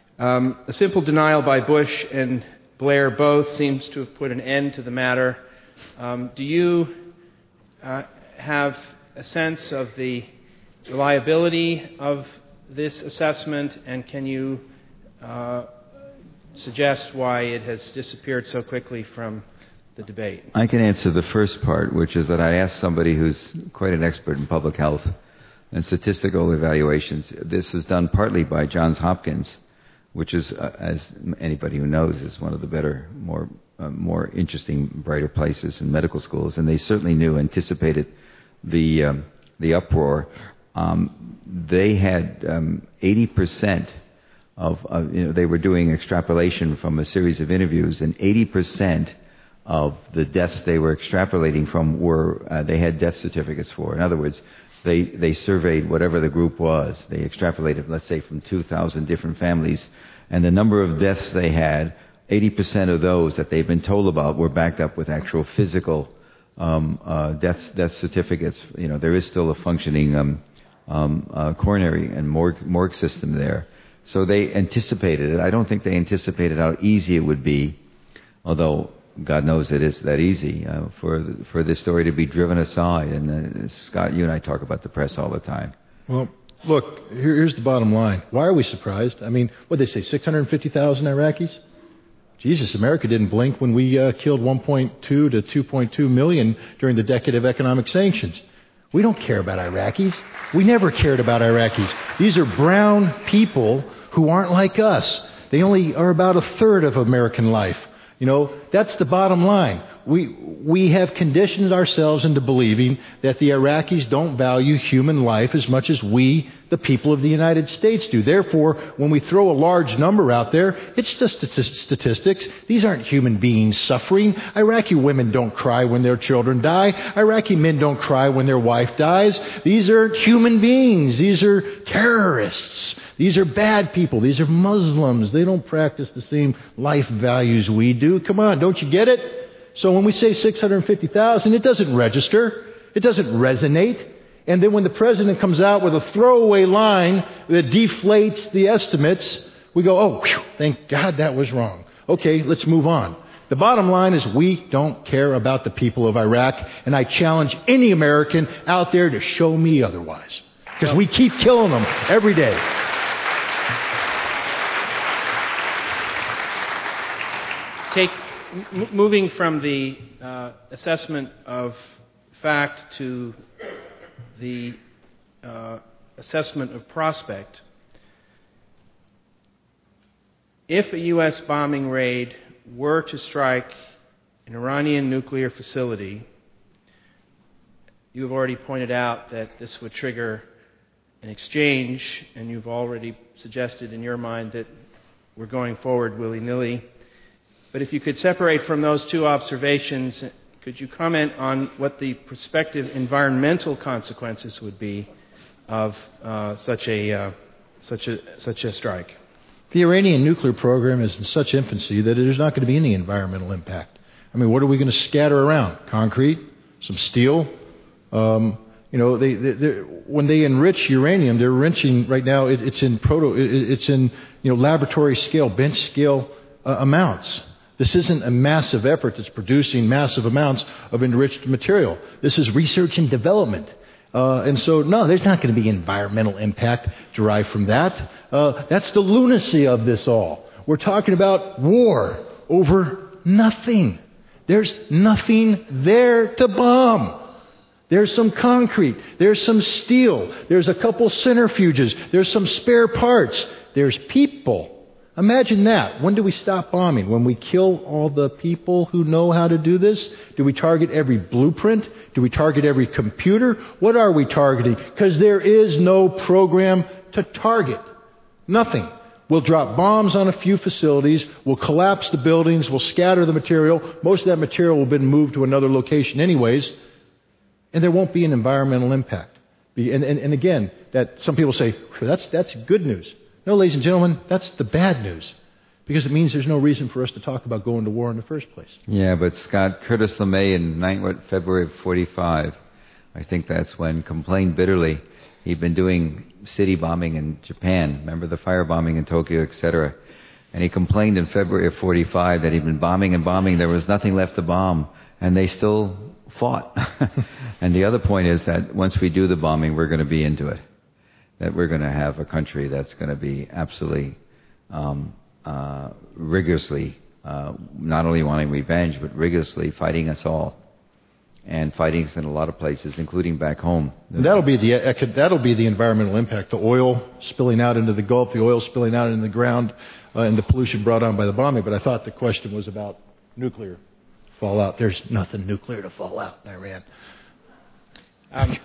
Um, a simple denial by Bush and Blair both seems to have put an end to the matter. Um, do you uh, have a sense of the reliability of this assessment, and can you uh, suggest why it has disappeared so quickly from the debate? I can answer the first part, which is that I asked somebody who's quite an expert in public health and statistical evaluations. This was done partly by Johns Hopkins, which is, uh, as anybody who knows, is one of the better, more uh, more interesting, brighter places in medical schools. And they certainly knew, anticipated the um, the uproar. Um, they had um, eighty percent of, of, you know, they were doing extrapolation from a series of interviews, and eighty percent of the deaths they were extrapolating from were, uh, they had death certificates for. In other words, They they surveyed whatever the group was. They extrapolated, let's say, from two thousand different families, and the number of deaths they had, eighty percent of those that they've been told about were backed up with actual physical um, uh, death death certificates. You know, there is still a functioning um, um, uh, coronary and morgue, morgue system there. So they anticipated it. I don't think they anticipated how easy it would be, although God knows it is that easy, uh, for for this story to be driven aside. And uh, Scott, you and I talk about the press all the time. Well, look, here, here's the bottom line. Why are we surprised? I mean, what did they say, six hundred fifty thousand Iraqis? Jesus, America didn't blink when we uh, killed one point two to two point two million during the decade of economic sanctions. We don't care about Iraqis. We never cared about Iraqis. These are brown people who aren't like us. They only are about a third of American life. You know, that's the bottom line. We we have conditioned ourselves into believing that the Iraqis don't value human life as much as we, the people of the United States, do. Therefore, when we throw a large number out there, it's just statistics. These aren't human beings suffering. Iraqi women don't cry when their children die. Iraqi men don't cry when their wife dies. These are human beings. These are terrorists. These are bad people. These are Muslims. They don't practice the same life values we do. Come on, don't you get it? So when we say six hundred fifty thousand, it doesn't register. It doesn't resonate. And then when the president comes out with a throwaway line that deflates the estimates, we go, oh, whew, thank God that was wrong. Okay, let's move on. The bottom line is we don't care about the people of Iraq, and I challenge any American out there to show me otherwise. Because we keep killing them every day. Take m- moving from the uh, assessment of fact to the uh, assessment of prospect. If a U S bombing raid were to strike an Iranian nuclear facility, you have already pointed out that this would trigger an exchange, and you've already suggested in your mind that we're going forward willy-nilly. But if you could separate from those two observations, could you comment on what the prospective environmental consequences would be of uh, such a uh, such a such a strike? The Iranian nuclear program is in such infancy that there's not going to be any environmental impact. I mean, what are we going to scatter around? Concrete, some steel. Um, you know, they, they when they enrich uranium, they're enriching right now. It, it's in proto. It, it's in you know laboratory scale, bench scale uh, amounts. This isn't a massive effort that's producing massive amounts of enriched material. This is research and development. Uh, and so, no, there's not going to be environmental impact derived from that. Uh, that's the lunacy of this all. We're talking about war over nothing. There's nothing there to bomb. There's some concrete. There's some steel. There's a couple centrifuges. There's some spare parts. There's people. Imagine that. When do we stop bombing? When we kill all the people who know how to do this? Do we target every blueprint? Do we target every computer? What are we targeting? Because there is no program to target. Nothing. We'll drop bombs on a few facilities. We'll collapse the buildings. We'll scatter the material. Most of that material will have been moved to another location anyways. And there won't be an environmental impact. And, and, and again, that some people say, that's, that's good news. No, ladies and gentlemen, that's the bad news, because it means there's no reason for us to talk about going to war in the first place. Yeah, but Scott, Curtis LeMay in nine, what, February of forty-five, I think that's when, complained bitterly. He'd been doing city bombing in Japan, remember the firebombing in Tokyo, et cetera. And he complained in February of forty-five that he'd been bombing and bombing, there was nothing left to bomb, and they still fought. And the other point is that once we do the bombing, we're going to be into it. That we're going to have a country that's going to be absolutely um, uh, rigorously, uh, not only wanting revenge, but rigorously fighting us all, and fighting us in a lot of places, including back home. And that'll be the that'll be the environmental impact: the oil spilling out into the Gulf, the oil spilling out into the ground, uh, and the pollution brought on by the bombing. But I thought the question was about nuclear fallout. There's nothing nuclear to fall out in Iran. Um,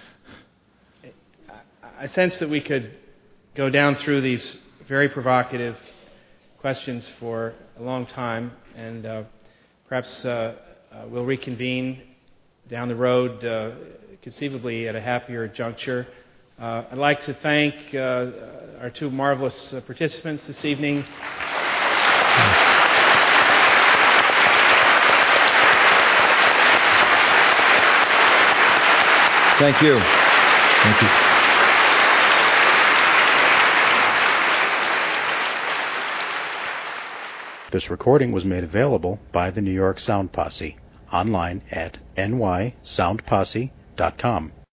I sense that we could go down through these very provocative questions for a long time, and uh, perhaps uh, uh, we'll reconvene down the road, uh, conceivably at a happier juncture. Uh, I'd like to thank uh, our two marvelous uh, participants this evening. Thank you. Thank you. This recording was made available by the New York Sound Posse online at n y sound posse dot com.